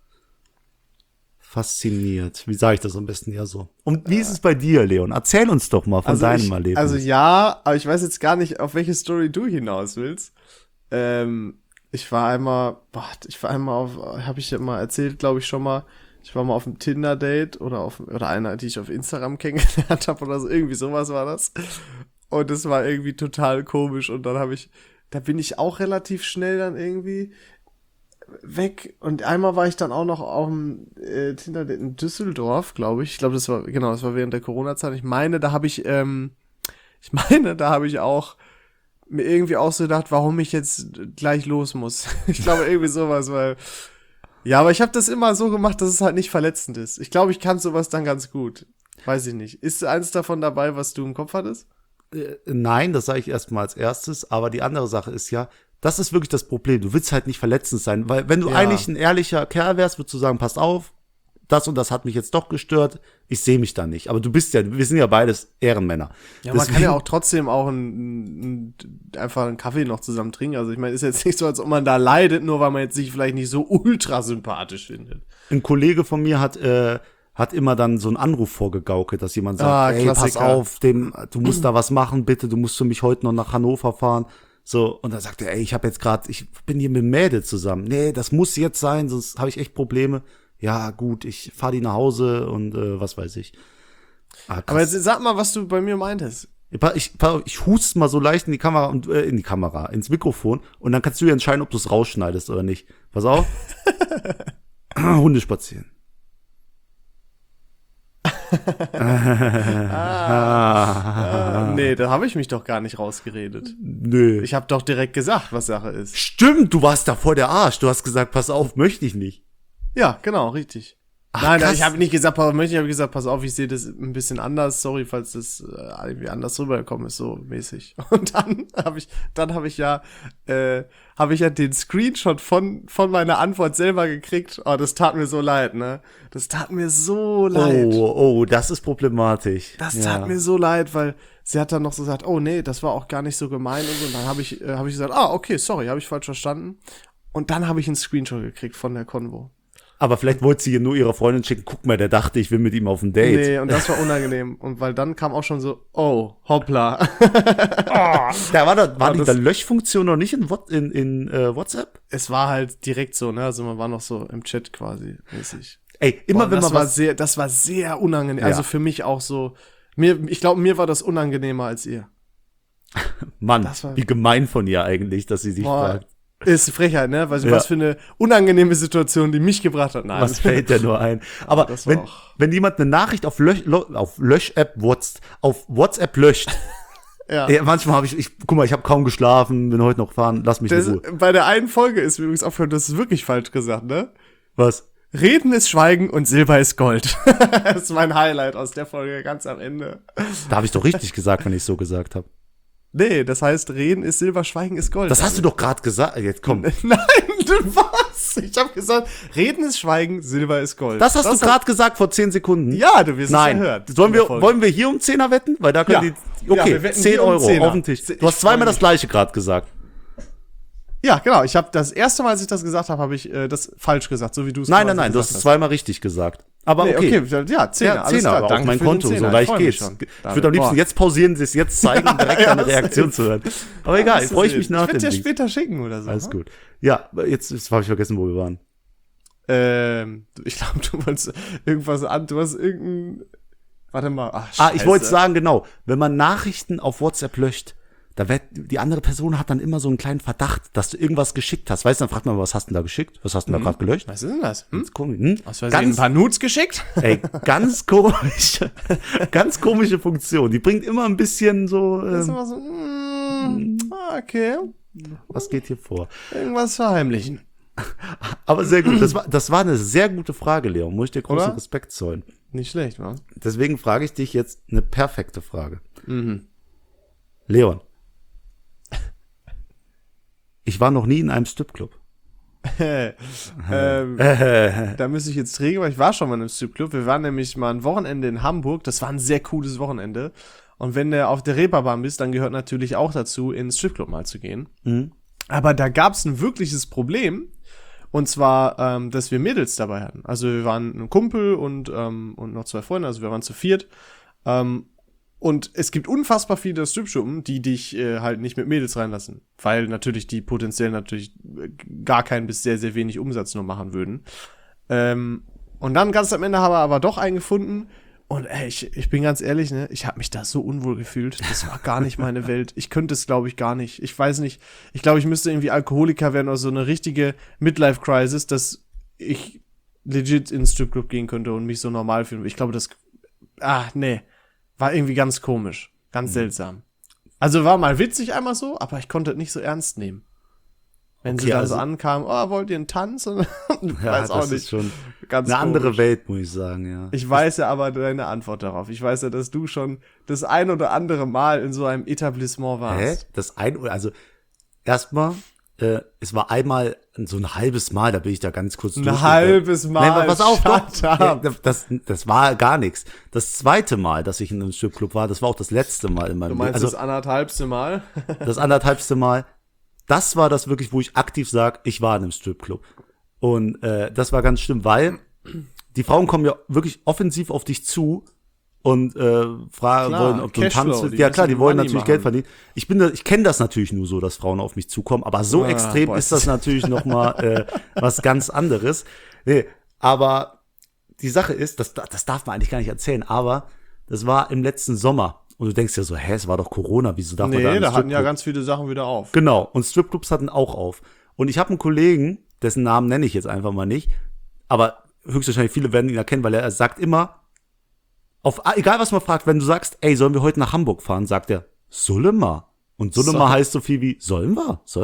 B: fasziniert. Wie sage ich das am besten ja so? Und wie ist es bei dir, Leon? Erzähl uns doch mal von deinem Erlebnis.
A: Also ja, aber ich weiß jetzt gar nicht, auf welche Story du hinaus willst. Ich war einmal habe ich ja mal erzählt, glaube ich schon mal, ich war mal auf einem Tinder-Date oder einer, die ich auf Instagram kennengelernt habe oder so, irgendwie sowas war das. Und es war irgendwie total komisch und dann da bin ich auch relativ schnell dann irgendwie, weg. Und einmal war ich dann auch noch auf dem Tinder in Düsseldorf, glaube ich. Ich glaube, das war während der Corona-Zeit. Ich meine, da habe ich auch mir irgendwie auch so gedacht, warum ich jetzt gleich los muss. Ich glaube, irgendwie sowas, weil ja, aber ich habe das immer so gemacht, dass es halt nicht verletzend ist. Ich glaube, ich kann sowas dann ganz gut. Weiß ich nicht. Ist eins davon dabei, was du im Kopf hattest?
B: Nein, das sage ich erstmal als erstes. Aber die andere Sache ist ja, das ist wirklich das Problem. Du willst halt nicht verletzend sein. Weil wenn du eigentlich ein ehrlicher Kerl wärst, würdest du sagen, passt auf, das und das hat mich jetzt doch gestört, ich sehe mich da nicht. Aber wir sind ja beides Ehrenmänner.
A: Ja, man kann ja auch trotzdem auch einfach einen Kaffee noch zusammen trinken. Also ich meine, ist jetzt nicht so, als ob man da leidet, nur weil man jetzt sich vielleicht nicht so ultra sympathisch findet.
B: Ein Kollege von mir hat immer dann so einen Anruf vorgegaukelt, dass jemand sagt, ey, pass auf, du musst da was machen, bitte, du musst für mich heute noch nach Hannover fahren. So, und dann sagt er, ey, ich bin hier mit Mädel zusammen. Nee, das muss jetzt sein, sonst habe ich echt Probleme. Ja, gut, ich fahre die nach Hause und was weiß ich.
A: Aber jetzt sag mal, was du bei mir meintest.
B: Ich huste mal so leicht in die Kamera ins Mikrofon und dann kannst du ja entscheiden, ob du es rausschneidest oder nicht. Pass auf. Hunde spazieren.
A: Nee, da habe ich mich doch gar nicht rausgeredet.
B: Nö.
A: Ich habe doch direkt gesagt, was Sache ist.
B: Stimmt, du warst da voll der Arsch. Du hast gesagt, pass auf, möchte ich nicht.
A: Ja, genau, richtig.
B: Ach,
A: Nein,
B: krass.
A: ich habe nicht gesagt, ich habe gesagt, pass auf, ich sehe das ein bisschen anders. Sorry, falls das irgendwie anders rübergekommen ist, so mäßig. Und dann habe ich den Screenshot von meiner Antwort selber gekriegt. Oh, das tat mir so leid, ne? Das tat mir so leid.
B: Oh, das ist problematisch.
A: Das tat mir so leid, weil sie hat dann noch so gesagt, oh nee, das war auch gar nicht so gemein und so. Und dann habe ich gesagt, okay, sorry, habe ich falsch verstanden. Und dann habe ich einen Screenshot gekriegt von der Konvo.
B: Aber vielleicht wollte sie nur ihrer Freundin schicken, guck mal, der dachte, ich will mit ihm auf ein Date.
A: Nee, und das war unangenehm. Und weil dann kam auch schon so, oh, hoppla.
B: Da war die Löschfunktion noch nicht in WhatsApp?
A: Es war halt direkt so, ne? Also man war noch so im Chat quasi mäßig.
B: Ey,
A: das war sehr unangenehm. Ja. Also für mich auch so. Ich glaube, mir war das unangenehmer als ihr.
B: Mann, wie gemein von ihr eigentlich, dass sie sich fragt.
A: Ist Frechheit, ne? Weißt du, was für eine unangenehme Situation, die mich gebracht hat. Nein.
B: Was fällt dir nur ein? Aber wenn jemand eine Nachricht auf WhatsApp löscht, ja. Manchmal habe guck mal, ich habe kaum geschlafen, bin heute noch gefahren, lass mich in Ruhe.
A: Bei der einen Folge ist mir übrigens aufgehört, das ist wirklich falsch gesagt, ne?
B: Was?
A: Reden ist Schweigen und Silber ist Gold. Das ist mein Highlight aus der Folge ganz am Ende.
B: Da habe ich doch richtig gesagt, wenn ich so gesagt habe.
A: Nee, das heißt, Reden ist Silber, Schweigen ist Gold.
B: Das hast du doch gerade gesagt. Jetzt komm.
A: Nein, du was? Ich habe gesagt, Reden ist Schweigen, Silber ist Gold.
B: Das hast du gerade gesagt vor 10 Sekunden.
A: Ja, du wirst es ja hören.
B: Wollen wir hier um 10er wetten? Weil da können okay,
A: wir wetten
B: 10 Euro
A: um
B: auf den Tisch. Du hast zweimal das gleiche gerade gesagt.
A: Ja, genau. Ich habe das erste Mal, als ich das gesagt habe, habe ich das falsch gesagt, so wie du es
B: gesagt hast. Nein, du hast es zweimal richtig gesagt. Aber okay.
A: Ja, 10er,
B: aber auf mein Konto, so leicht geht's. Ich würde am liebsten jetzt pausieren, das jetzt zeigen, um direkt eine Reaktion zu hören. Aber egal, freue ich mich nach dem.
A: Ich werde dir später schicken oder so.
B: Alles gut. Ja, jetzt habe ich vergessen, wo wir waren.
A: Ich glaube, du wolltest irgendwas du hast irgendein, warte mal.
B: Ich wollte sagen, genau, wenn man Nachrichten auf WhatsApp löscht, die andere Person hat dann immer so einen kleinen Verdacht, dass du irgendwas geschickt hast. Weißt du, dann fragt man, was hast du denn da geschickt? Was hast du denn da gerade gelöscht?
A: Was ist denn das?
B: Aus
A: Versehen ein paar Nudes geschickt?
B: Ey, ganz komische Funktion. Die bringt immer ein bisschen so.
A: Das ist immer so, okay.
B: Was geht hier vor?
A: Irgendwas verheimlichen.
B: Aber sehr gut. Das war eine sehr gute Frage, Leon. Muss ich dir großen Respekt zollen.
A: Nicht schlecht, wa?
B: Deswegen frage ich dich jetzt eine perfekte Frage. Leon. Ich war noch nie in einem Stripclub.
A: Da müsste ich jetzt trägen, weil ich war schon mal in einem Stripclub. Wir waren nämlich mal ein Wochenende in Hamburg. Das war ein sehr cooles Wochenende. Und wenn du auf der Reeperbahn bist, dann gehört natürlich auch dazu, in den Stripclub mal zu gehen. Mhm. Aber da gab es ein wirkliches Problem. Und zwar, dass wir Mädels dabei hatten. Also wir waren ein Kumpel und noch 2 Freunde, also wir waren zu 4. Und es gibt unfassbar viele Stripschuppen, die dich halt nicht mit Mädels reinlassen. Weil natürlich die potenziell gar keinen bis sehr, sehr wenig Umsatz nur machen würden. Und dann ganz am Ende haben wir aber doch einen gefunden. Und ey, ich bin ganz ehrlich, ne, ich habe mich da so unwohl gefühlt. Das war gar nicht meine Welt. Ich könnte es, glaube ich, gar nicht. Ich weiß nicht. Ich glaube, ich müsste irgendwie Alkoholiker werden oder so eine richtige Midlife-Crisis, dass ich legit in den Stripclub gehen könnte und mich so normal fühlen. Ich glaube, nee. War irgendwie ganz komisch. Ganz seltsam. Also war mal witzig einmal so, aber ich konnte es nicht so ernst nehmen. Wenn sie dann so ankamen, wollt ihr einen Tanz? Und weiß auch
B: das
A: nicht.
B: Ist schon
A: ganz
B: eine
A: komisch.
B: andere Welt, muss ich sagen, ja.
A: Ich weiß ja aber deine Antwort darauf. Ich weiß ja, dass du schon das ein oder andere Mal in so einem Etablissement warst.
B: Also erstmal, es war einmal so ein halbes Mal, da bin ich da ganz kurz durch.
A: Ein halbes Mal.
B: Nein, pass auf,
A: shut up.
B: das war gar nichts. Das zweite Mal, dass ich in einem Stripclub war, das war auch das letzte Mal in meinem
A: Du meinst
B: Leben.
A: das anderthalbste Mal?
B: Das anderthalbste Mal, das war das wirklich, wo ich aktiv sage, ich war in einem Stripclub. Und das war ganz schlimm, weil die Frauen kommen ja wirklich offensiv auf dich zu und fragen wollen, ob du einen Tanz willst. Ja klar, die wollen natürlich Geld verdienen. Ich kenne das natürlich nur so, dass Frauen auf mich zukommen, aber so extrem ist das natürlich noch mal was ganz anderes. Nee, aber die Sache ist, das darf man eigentlich gar nicht erzählen, aber das war im letzten Sommer. Und du denkst ja so, es war doch Corona, wieso darf man da
A: Nee, da hatten ja ganz viele Sachen wieder auf.
B: Genau, und Stripclubs hatten auch auf. Und ich habe einen Kollegen, dessen Namen nenne ich jetzt einfach mal nicht, aber höchstwahrscheinlich viele werden ihn erkennen, weil er sagt immer, egal was man fragt, wenn du sagst, ey, sollen wir heute nach Hamburg fahren, sagt er, solle mal. Und solle mal heißt so viel wie, sollen wir?
A: Solle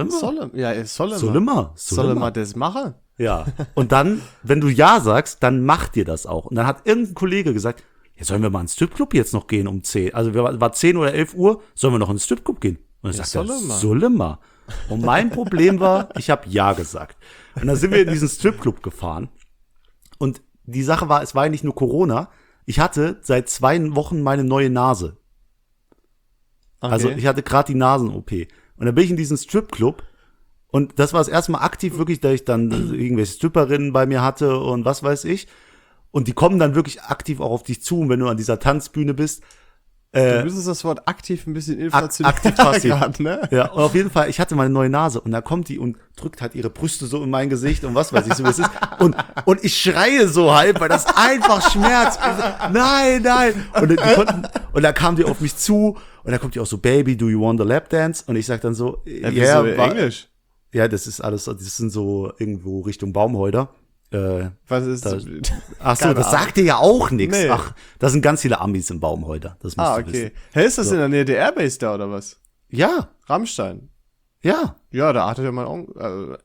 A: mal das machen?
B: Ja, und dann, wenn du ja sagst, dann macht dir das auch. Und dann hat irgendein Kollege gesagt, ja, sollen wir mal ins Stripclub jetzt noch gehen um 10? Also war 10 oder 11 Uhr, sollen wir noch ins Stripclub gehen? Und dann sagt er, solle mal. Und mein Problem war, ich habe ja gesagt. Und dann sind wir in diesen Stripclub gefahren. Und die Sache war, es war ja nicht nur Corona. Ich hatte seit 2 Wochen meine neue Nase. Okay. Also ich hatte gerade die Nasen-OP. Und dann bin ich in diesen Stripclub. Und das war das erste Mal aktiv wirklich, da ich dann irgendwelche Stripperinnen bei mir hatte und was weiß ich. Und die kommen dann wirklich aktiv auch auf dich zu, wenn du an dieser Tanzbühne bist.
A: Du müsstest das Wort aktiv ein bisschen inflationär
B: aktiv passiv.
A: grad, ne?
B: Ja, und auf jeden Fall, ich hatte meine neue Nase und da kommt die und drückt halt ihre Brüste so in mein Gesicht und was weiß ich so, wie es ist. Und ich schreie so halb, weil das einfach schmerzt. Nein. Und dann kam die auf mich zu und dann kommt die auch so, Baby, do you want a lap dance? Und ich sag dann so,
A: ja, Englisch.
B: Ja, das sind so irgendwo Richtung Baumhäuder.
A: Was ist das?
B: Ach so, das sagt dir ja auch nichts. Nee. Ach, da sind ganz viele Amis im Baumhäuder. Das musst du wissen.
A: Hey, ist das in der Nähe der Airbase da oder was?
B: Ja.
A: Rammstein.
B: Ja.
A: Ja, da hatte ja mein Onkel,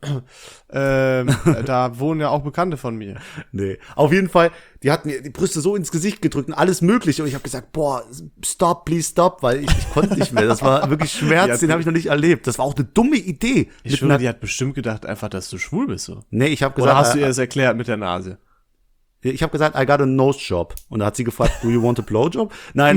A: da wohnen ja auch Bekannte von mir.
B: Nee, auf jeden Fall, die hat mir die Brüste so ins Gesicht gedrückt und alles mögliche und ich habe gesagt, boah, stop, please stop, weil ich konnte nicht mehr. Das war wirklich Schmerz, den habe ich noch nicht erlebt. Das war auch eine dumme Idee.
A: Ich schwöre, die hat bestimmt gedacht einfach, dass du schwul bist so.
B: Nee, ich habe gesagt.
A: Oder hast du ihr das erklärt mit der Nase?
B: Ich habe gesagt, I got a nose job. Und da hat sie gefragt, do you want a blowjob? Nein,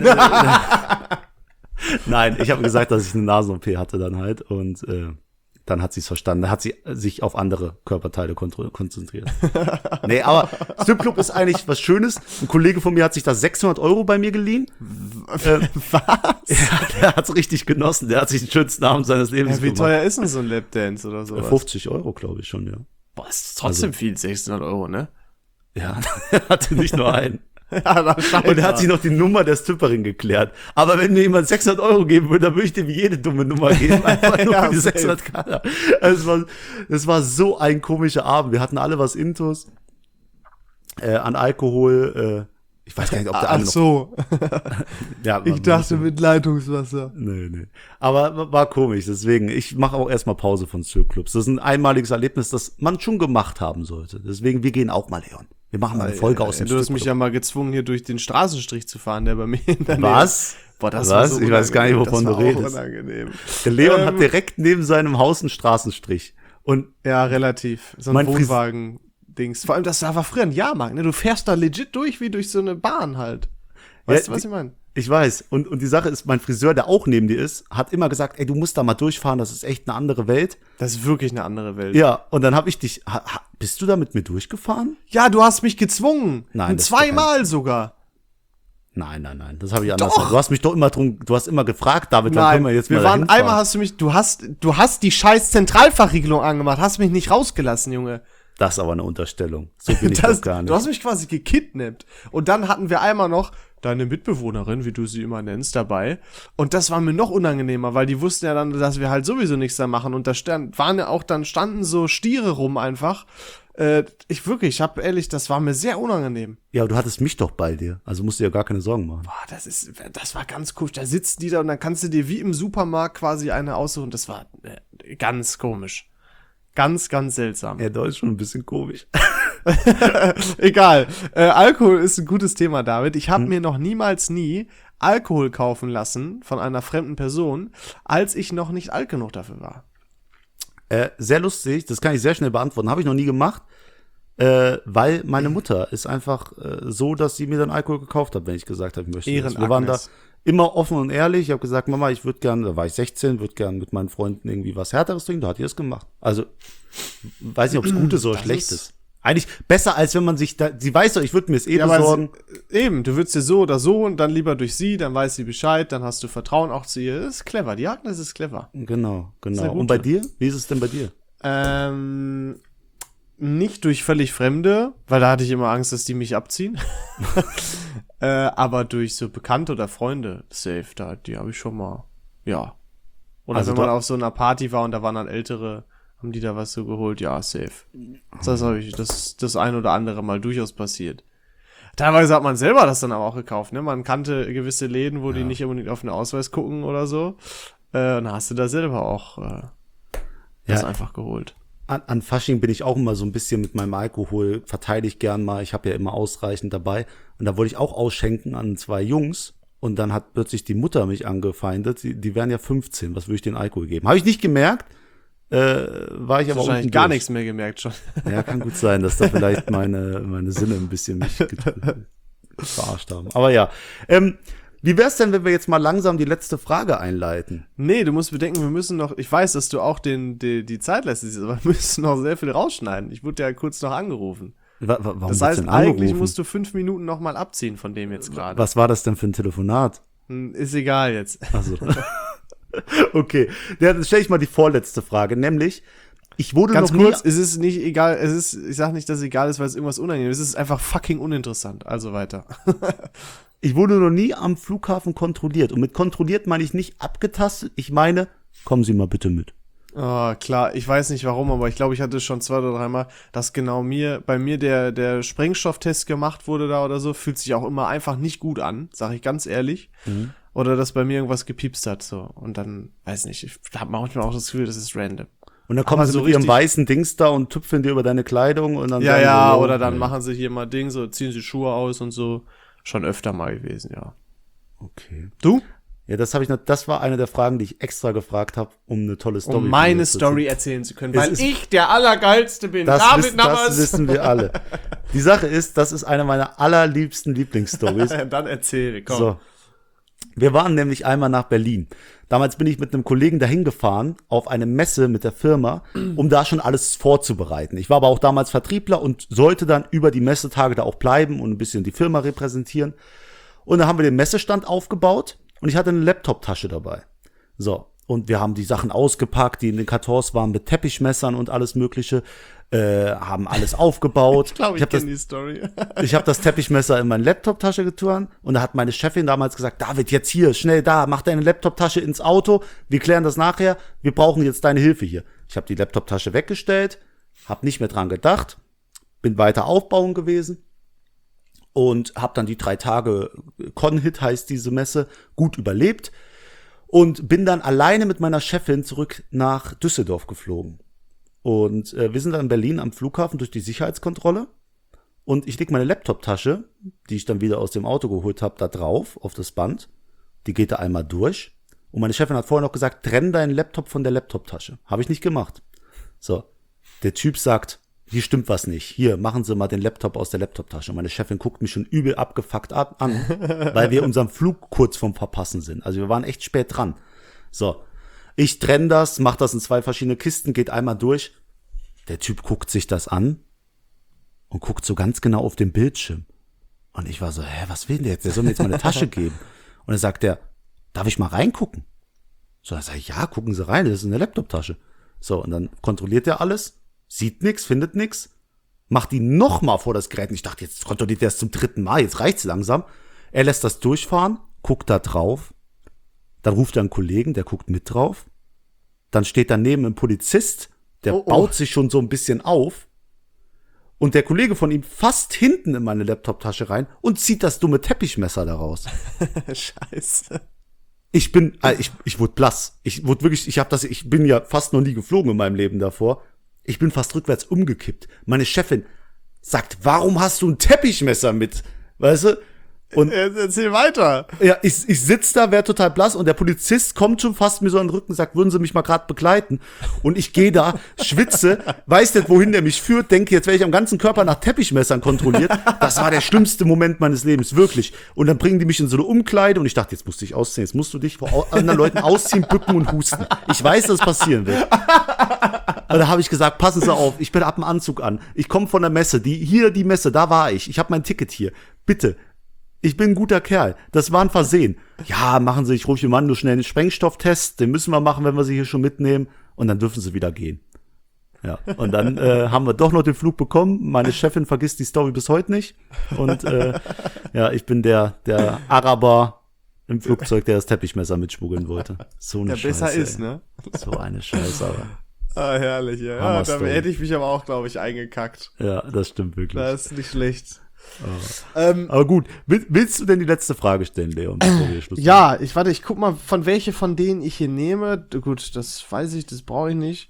B: nein, ich habe gesagt, dass ich eine Nasen-OP hatte dann halt und dann hat sie es verstanden. Da hat sie sich auf andere Körperteile konzentriert. Nee, aber Stripclub ist eigentlich was Schönes. Ein Kollege von mir hat sich da 600 € bei mir geliehen.
A: Was?
B: Ja, der hat's richtig genossen. Der hat sich den schönsten Abend seines Lebens
A: gemacht. Wie teuer ist denn so ein Lapdance oder so?
B: 50 €, glaube ich schon, ja.
A: Boah, ist trotzdem viel, 600 €, ne?
B: Ja, er hatte nicht nur einen.
A: Ja,
B: und er hat sich noch die Nummer der Stripperin geklärt. Aber wenn mir jemand 600 € geben würde, dann würde ich dem jede dumme Nummer geben. Einfach nur für die 600 K. Es war so ein komischer Abend. Wir hatten alle was Intus. An Alkohol. Ich weiß gar nicht, ob der eine noch...
A: Ach so.
B: Ja,
A: ich dachte mit Leitungswasser.
B: Nee. Aber war komisch. Deswegen, ich mache auch erstmal Pause von Stripclubs. Das ist ein einmaliges Erlebnis, das man schon gemacht haben sollte. Deswegen, wir gehen auch mal, Leon. Wir machen mal eine Folge aus dem
A: Du hast mich ja mal gezwungen, hier durch den Straßenstrich zu fahren, der bei mir in der Nähe.
B: Was?
A: Boah, das
B: Was?
A: war so
B: ich weiß gar nicht, wovon du redest.
A: Unangenehm.
B: Der Leon hat direkt neben seinem Haus einen Straßenstrich. Und
A: ja, relativ. So ein Wohnwagen-Dings. Vor allem, das war früher ein Jahrmarkt, ne? Du fährst da legit durch, wie durch so eine Bahn halt. Weißt du, was ich meine?
B: Ich weiß. Und die Sache ist, mein Friseur, der auch neben dir ist, hat immer gesagt, ey, du musst da mal durchfahren, das ist echt eine andere Welt.
A: Das ist wirklich eine andere Welt.
B: Ja, und dann habe ich dich, bist du da mit mir durchgefahren?
A: Ja, du hast mich gezwungen.
B: Nein.
A: Und zweimal sogar.
B: Nein, das habe ich anders gemacht. Du hast mich doch immer du hast immer gefragt, David, wann können wir jetzt mal hinfahren?
A: Einmal hast du mich, du hast die scheiß Zentralverriegelung angemacht, hast mich nicht rausgelassen, Junge.
B: Das ist aber eine Unterstellung. So bin ich doch gar nicht.
A: Du hast mich quasi gekidnappt. Und dann hatten wir einmal noch, deine Mitbewohnerin, wie du sie immer nennst, dabei. Und das war mir noch unangenehmer, weil die wussten ja dann, dass wir halt sowieso nichts da machen. Und da standen so Stiere rum einfach. Ich hab ehrlich, das war mir sehr unangenehm.
B: Ja, aber du hattest mich doch bei dir, also musst du ja gar keine Sorgen machen.
A: Boah, das war ganz komisch. Da sitzen die da und dann kannst du dir wie im Supermarkt quasi eine aussuchen. Das war ganz komisch. Ganz, ganz seltsam.
B: Ja, das ist schon ein bisschen komisch.
A: Egal. Alkohol ist ein gutes Thema, David. Ich habe mir noch nie Alkohol kaufen lassen von einer fremden Person, als ich noch nicht alt genug dafür war.
B: Sehr lustig, das kann ich sehr schnell beantworten. Habe ich noch nie gemacht, weil meine Mutter ist einfach so, dass sie mir dann Alkohol gekauft hat, wenn ich gesagt habe, ich möchte das. Wir waren da immer offen und ehrlich. Ich habe gesagt, Mama, ich würde gern, da war ich 16, würde gern mit meinen Freunden irgendwie was Härteres trinken. Da hat die das gemacht. Also, weiß nicht, ob es gut ist oder schlecht ist. Eigentlich besser, als wenn man sich da, sie weiß doch, ich würde mir es besorgen.
A: Du würdest dir so oder so und dann lieber durch sie, dann weiß sie Bescheid, dann hast du Vertrauen auch zu ihr. Das ist clever, die Agnes ist clever.
B: Genau. Und bei dir? Wie ist es denn bei dir?
A: Nicht durch völlig Fremde, weil da hatte ich immer Angst, dass die mich abziehen. Aber durch so Bekannte oder Freunde, safe, die habe ich schon mal, ja. Oder also wenn man auf so einer Party war und da waren dann Ältere, haben die da was so geholt? Ja, safe. Das ein oder andere mal durchaus passiert. Teilweise hat man selber das dann aber auch gekauft, ne? Man kannte gewisse Läden, wo die nicht unbedingt auf den Ausweis gucken oder so. Dann hast du da selber auch das einfach geholt.
B: An Fasching bin ich auch immer so ein bisschen mit meinem Alkohol, verteile ich gern mal. Ich habe ja immer ausreichend dabei. Und da wollte ich auch ausschenken an 2 Jungs. Und dann hat plötzlich die Mutter mich angefeindet. Die wären ja 15. Was würde ich den Alkohol geben? Habe ich nicht gemerkt. War ich aber
A: wahrscheinlich gar nichts mehr gemerkt schon.
B: Ja, kann gut sein, dass da vielleicht meine Sinne ein bisschen mich verarscht haben. Aber ja, wie wär's denn, wenn wir jetzt mal langsam die letzte Frage einleiten?
A: Nee, du musst bedenken, wir müssen noch, ich weiß, dass du auch die Zeit lässt, aber wir müssen noch sehr viel rausschneiden. Ich wurde ja kurz noch angerufen.
B: Warum
A: das heißt, eigentlich musst du 5 Minuten noch mal abziehen von dem jetzt gerade.
B: Was war das denn für ein Telefonat?
A: Ist egal jetzt.
B: Ach so. Okay, dann stelle ich mal die vorletzte Frage, nämlich, ich wurde
A: ganz
B: noch nie...
A: kurz, es ist nicht egal, ich sag nicht, dass es egal ist, weil es irgendwas unangenehm ist, es ist einfach fucking uninteressant, also weiter.
B: Ich wurde noch nie am Flughafen kontrolliert und mit kontrolliert meine ich nicht abgetastet, ich meine, kommen Sie mal bitte mit.
A: Oh, klar, ich weiß nicht warum, aber ich glaube, ich hatte schon 2 oder 3 Mal, dass genau bei mir der Sprengstofftest gemacht wurde da oder so, fühlt sich auch immer einfach nicht gut an, sag ich ganz ehrlich. Mhm. Oder dass bei mir irgendwas gepiepst hat, so. Und dann, weiß nicht, ich habe manchmal auch das Gefühl, das ist random.
B: Und dann kommen sie mit ihrem weißen Dings da und tüpfeln dir über deine Kleidung und dann
A: ja, oder dann machen sie hier mal Ding, so ziehen sie Schuhe aus und so. Schon öfter mal gewesen, ja.
B: Okay.
A: Du?
B: Ja, das war eine der Fragen, die ich extra gefragt habe, um eine tolle Story
A: um meine Story erzählen zu können, weil ich der Allergeilste bin.
B: Das wissen wir alle. Die Sache ist, das ist eine meiner allerliebsten Lieblingsstories.
A: Dann erzähle, komm.
B: So. Wir waren nämlich einmal nach Berlin. Damals bin ich mit einem Kollegen dahin gefahren, auf eine Messe mit der Firma, um da schon alles vorzubereiten. Ich war aber auch damals Vertriebler und sollte dann über die Messetage da auch bleiben und ein bisschen die Firma repräsentieren. Und dann haben wir den Messestand aufgebaut und ich hatte eine Laptop-Tasche dabei. So, und wir haben die Sachen ausgepackt, die in den Kartons waren mit Teppichmessern und alles Mögliche, haben alles aufgebaut.
A: Ich glaube, ich kenne die Story.
B: Ich habe das Teppichmesser in meine Laptop-Tasche getan und da hat meine Chefin damals gesagt, David, jetzt hier, schnell da, mach deine Laptop-Tasche ins Auto, wir klären das nachher, wir brauchen jetzt deine Hilfe hier. Ich habe die Laptop-Tasche weggestellt, habe nicht mehr dran gedacht, bin weiter aufbauen gewesen und habe dann die 3 Tage, Con-Hit heißt diese Messe, gut überlebt und bin dann alleine mit meiner Chefin zurück nach Düsseldorf geflogen. Und wir sind dann in Berlin am Flughafen durch die Sicherheitskontrolle und ich leg meine Laptop-Tasche, die ich dann wieder aus dem Auto geholt habe, da drauf, auf das Band. Die geht da einmal durch. Und meine Chefin hat vorher noch gesagt, trenn deinen Laptop von der Laptop-Tasche. Habe ich nicht gemacht. So, der Typ sagt, hier stimmt was nicht. Hier, machen Sie mal den Laptop aus der Laptop-Tasche. Und meine Chefin guckt mich schon übel abgefuckt an, weil wir unseren Flug kurz vorm Verpassen sind. Also wir waren echt spät dran. So, ich trenne das, mach das in 2 verschiedene Kisten, geht einmal durch. Der Typ guckt sich das an und guckt so ganz genau auf den Bildschirm. Und ich war so, was will der jetzt? Der soll mir jetzt mal eine Tasche geben. Und dann sagt der, darf ich mal reingucken? So, dann sag ich, ja, gucken Sie rein, das ist eine Laptop-Tasche. So, und dann kontrolliert er alles, sieht nix, findet nix, macht die nochmal vor das Gerät. Und ich dachte, jetzt kontrolliert er es zum 3. Mal, jetzt reicht's langsam. Er lässt das durchfahren, guckt da drauf, dann ruft er einen Kollegen, der guckt mit drauf, dann steht daneben ein Polizist, der baut sich schon so ein bisschen auf und der Kollege von ihm fasst hinten in meine Laptoptasche rein und zieht das dumme Teppichmesser daraus.
A: Scheiße.
B: Ich wurde blass. Ich bin ja fast noch nie geflogen in meinem Leben davor. Ich bin fast rückwärts umgekippt. Meine Chefin sagt, warum hast du ein Teppichmesser mit? Weißt du? Und
A: erzähl weiter.
B: ja, ich sitz da, wär total blass und der Polizist kommt schon fast mir so an den Rücken und sagt, würden Sie mich mal gerade begleiten? Und ich gehe da, schwitze, weiß nicht, wohin der mich führt, denke, jetzt werde ich am ganzen Körper nach Teppichmessern kontrolliert. Das war der schlimmste Moment meines Lebens, wirklich. Und dann bringen die mich in so eine Umkleide und ich dachte, jetzt musst du dich ausziehen, jetzt musst du dich vor anderen Leuten ausziehen, bücken und husten. Ich weiß, dass es passieren wird. Und da habe ich gesagt, passen Sie auf, ich bin ab dem Anzug an. Ich komme von der Messe, die Messe, da war ich. Ich habe mein Ticket hier. Bitte. Ich bin ein guter Kerl. Das war ein Versehen. Ja, machen Sie, ich rufe Ihnen an, nur schnell einen Sprengstofftest. Den müssen wir machen, wenn wir Sie hier schon mitnehmen. Und dann dürfen Sie wieder gehen. Ja. Und dann haben wir doch noch den Flug bekommen. Meine Chefin vergisst die Story bis heute nicht. Und ja, ich bin der Araber im Flugzeug, der das Teppichmesser mitschmuggeln wollte. So eine Scheiße.
A: Der besser ist, ne?
B: So eine Scheiße, aber.
A: Ah, herrlich, ja. Ja, da hätte ich mich aber auch, glaube ich, eingekackt.
B: Ja, das stimmt wirklich.
A: Das ist nicht schlecht.
B: Oh. Aber gut, willst du denn die letzte Frage stellen, Leon? Bevor wir Schluss
A: ja, ich guck mal, von welche von denen ich hier nehme. Gut, das weiß ich, das brauche ich nicht.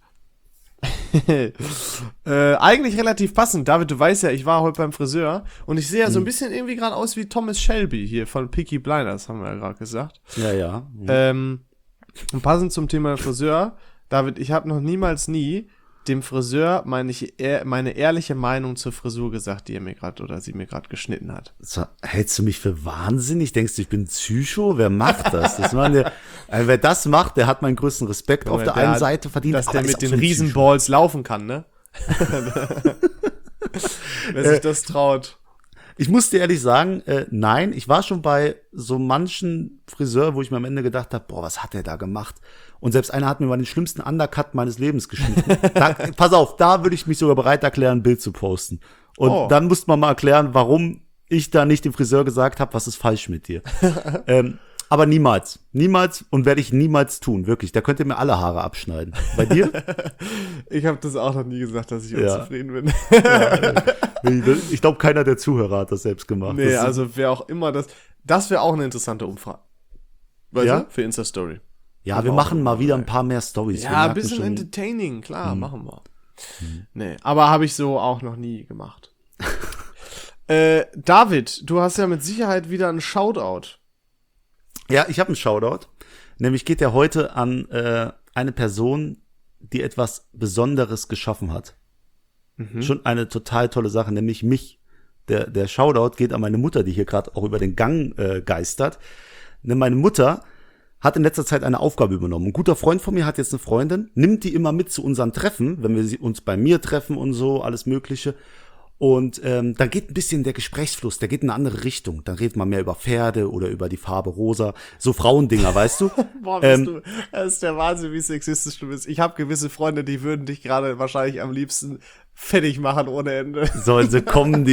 A: Eigentlich relativ passend. David, du weißt ja, ich war heute beim Friseur und ich sehe ja so ein bisschen irgendwie gerade aus wie Thomas Shelby hier von Peaky Blinders, haben wir ja gerade gesagt.
B: Ja.
A: Und passend zum Thema Friseur, David, ich habe noch niemals dem Friseur meine ehrliche Meinung zur Frisur gesagt, die er mir gerade oder sie mir gerade geschnitten hat.
B: So, hältst du mich für wahnsinnig? Denkst du, ich bin Psycho? Wer macht das? Wer das macht, der hat meinen größten Respekt. Auf der einen Seite verdient,
A: dass der mit den Riesenballs laufen kann, ne? Wer sich das traut.
B: Ich muss dir ehrlich sagen, nein, ich war schon bei so manchen Friseur, wo ich mir am Ende gedacht habe, boah, was hat der da gemacht? Und selbst einer hat mir mal den schlimmsten Undercut meines Lebens geschnitten. Pass auf, da würde ich mich sogar bereit erklären, ein Bild zu posten. Und dann musste man mal erklären, warum ich da nicht dem Friseur gesagt habe, was ist falsch mit dir. Aber niemals und werde ich niemals tun, wirklich. Da könnt ihr mir alle Haare abschneiden. Bei dir?
A: Ich habe das auch noch nie gesagt, dass ich unzufrieden bin.
B: Ja, ich glaube, keiner der Zuhörer hat das selbst gemacht.
A: Nee, also wer auch immer das wäre auch eine interessante Umfrage. Weißt du? Für Insta-Story.
B: Ja, wir machen mal wieder ein paar mehr Stories.
A: Ja, ein bisschen entertaining, klar, machen wir. Nee, aber habe ich so auch noch nie gemacht. David, du hast ja mit Sicherheit wieder einen Shoutout.
B: Ja, ich habe einen Shoutout. Nämlich geht der heute an eine Person, die etwas Besonderes geschaffen hat. Schon eine total tolle Sache, nämlich mich. Der Shoutout geht an meine Mutter, die hier gerade auch über den Gang geistert. Denn meine Mutter hat in letzter Zeit eine Aufgabe übernommen. Ein guter Freund von mir hat jetzt eine Freundin, nimmt die immer mit zu unseren Treffen, wenn wir uns bei mir treffen und so, alles Mögliche. Und dann geht ein bisschen der Gesprächsfluss, der geht in eine andere Richtung. Dann redet man mehr über Pferde oder über die Farbe rosa. So Frauendinger, weißt du?
A: Boah, das ist der Wahnsinn, wie sexistisch du bist. Ich habe gewisse Freunde, die würden dich gerade wahrscheinlich am liebsten fertig machen ohne Ende.
B: Sollen sie kommen,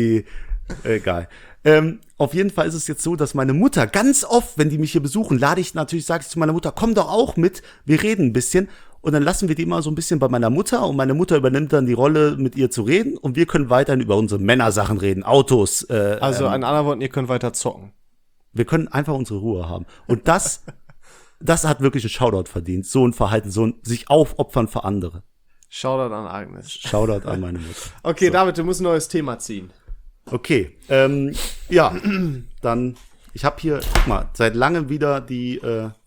B: egal. Auf jeden Fall ist es jetzt so, dass meine Mutter ganz oft, wenn die mich hier besuchen, sage ich zu meiner Mutter, komm doch auch mit, wir reden ein bisschen. Und dann lassen wir die immer so ein bisschen bei meiner Mutter und meine Mutter übernimmt dann die Rolle, mit ihr zu reden und wir können weiterhin über unsere Männersachen reden, Autos.
A: Also in anderen Worten, ihr könnt weiter zocken.
B: Wir können einfach unsere Ruhe haben. Und das hat wirklich einen Shoutout verdient. So ein Verhalten, so ein sich aufopfern für andere.
A: Shoutout an Agnes.
B: Shoutout an meine Mutter.
A: Okay, so. David, du musst ein neues Thema ziehen.
B: Okay, ja, dann, ich habe hier, guck mal, seit langem wieder die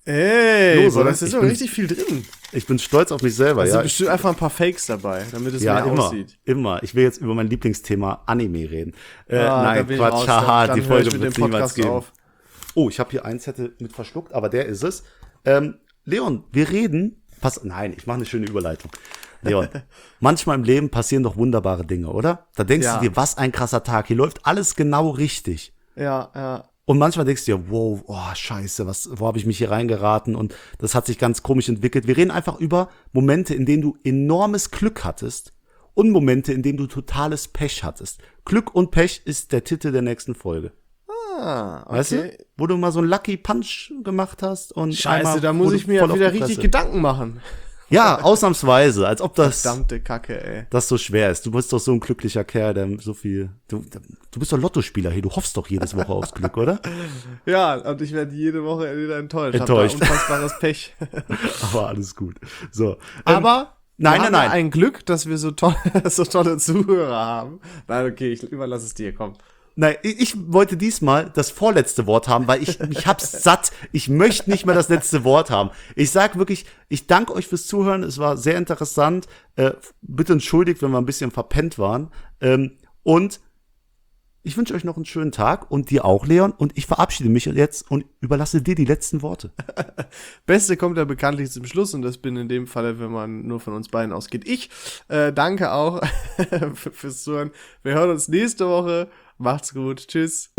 A: Lose. Da ist so richtig viel drin.
B: Ich bin stolz auf mich selber,
A: also
B: ja.
A: Bestimmt einfach ein paar Fakes dabei, damit es mehr aussieht.
B: Immer. Ich will jetzt über mein Lieblingsthema Anime reden.
A: Nein, Quatsch, haha,
B: die Folge wird es niemals geben. Auf. Oh, ich habe hier einen Zettel mit verschluckt, aber der ist es. Leon, wir reden, nein, ich mache eine schöne Überleitung. Leon, manchmal im Leben passieren doch wunderbare Dinge, oder? Da denkst du dir, was ein krasser Tag, hier läuft alles genau richtig.
A: Ja.
B: Und manchmal denkst du dir, wow, oh, scheiße, wo habe ich mich hier reingeraten? Und das hat sich ganz komisch entwickelt. Wir reden einfach über Momente, in denen du enormes Glück hattest und Momente, in denen du totales Pech hattest. Glück und Pech ist der Titel der nächsten Folge. Weißt du? Wo du mal so einen Lucky Punch gemacht hast und
A: Scheiße, da muss ich mir ja wieder richtig Gedanken machen.
B: Ja, ausnahmsweise, als ob das
A: Verdammte Kacke, ey.
B: Das so schwer ist. Du bist doch so ein glücklicher Kerl, der so viel. Du bist doch Lottospieler hier, du hoffst doch jedes Woche aufs Glück, oder?
A: Ja, und ich werde jede Woche wieder enttäuscht.
B: Hab da
A: unfassbares Pech.
B: Aber alles gut. So.
A: Aber
B: nein.
A: Ein Glück, dass wir so tolle Zuhörer haben. Nein, okay, ich überlasse es dir, komm.
B: Nein, ich wollte diesmal das vorletzte Wort haben, weil ich hab's satt. Ich möchte nicht mehr das letzte Wort haben. Ich sag wirklich, ich danke euch fürs Zuhören. Es war sehr interessant. Bitte entschuldigt, wenn wir ein bisschen verpennt waren. Und ich wünsche euch noch einen schönen Tag und dir auch, Leon. Und ich verabschiede mich jetzt und überlasse dir die letzten Worte.
A: Beste kommt ja bekanntlich zum Schluss und das bin in dem Falle, wenn man nur von uns beiden ausgeht. Ich danke auch fürs Zuhören. Wir hören uns nächste Woche. Macht's gut. Tschüss.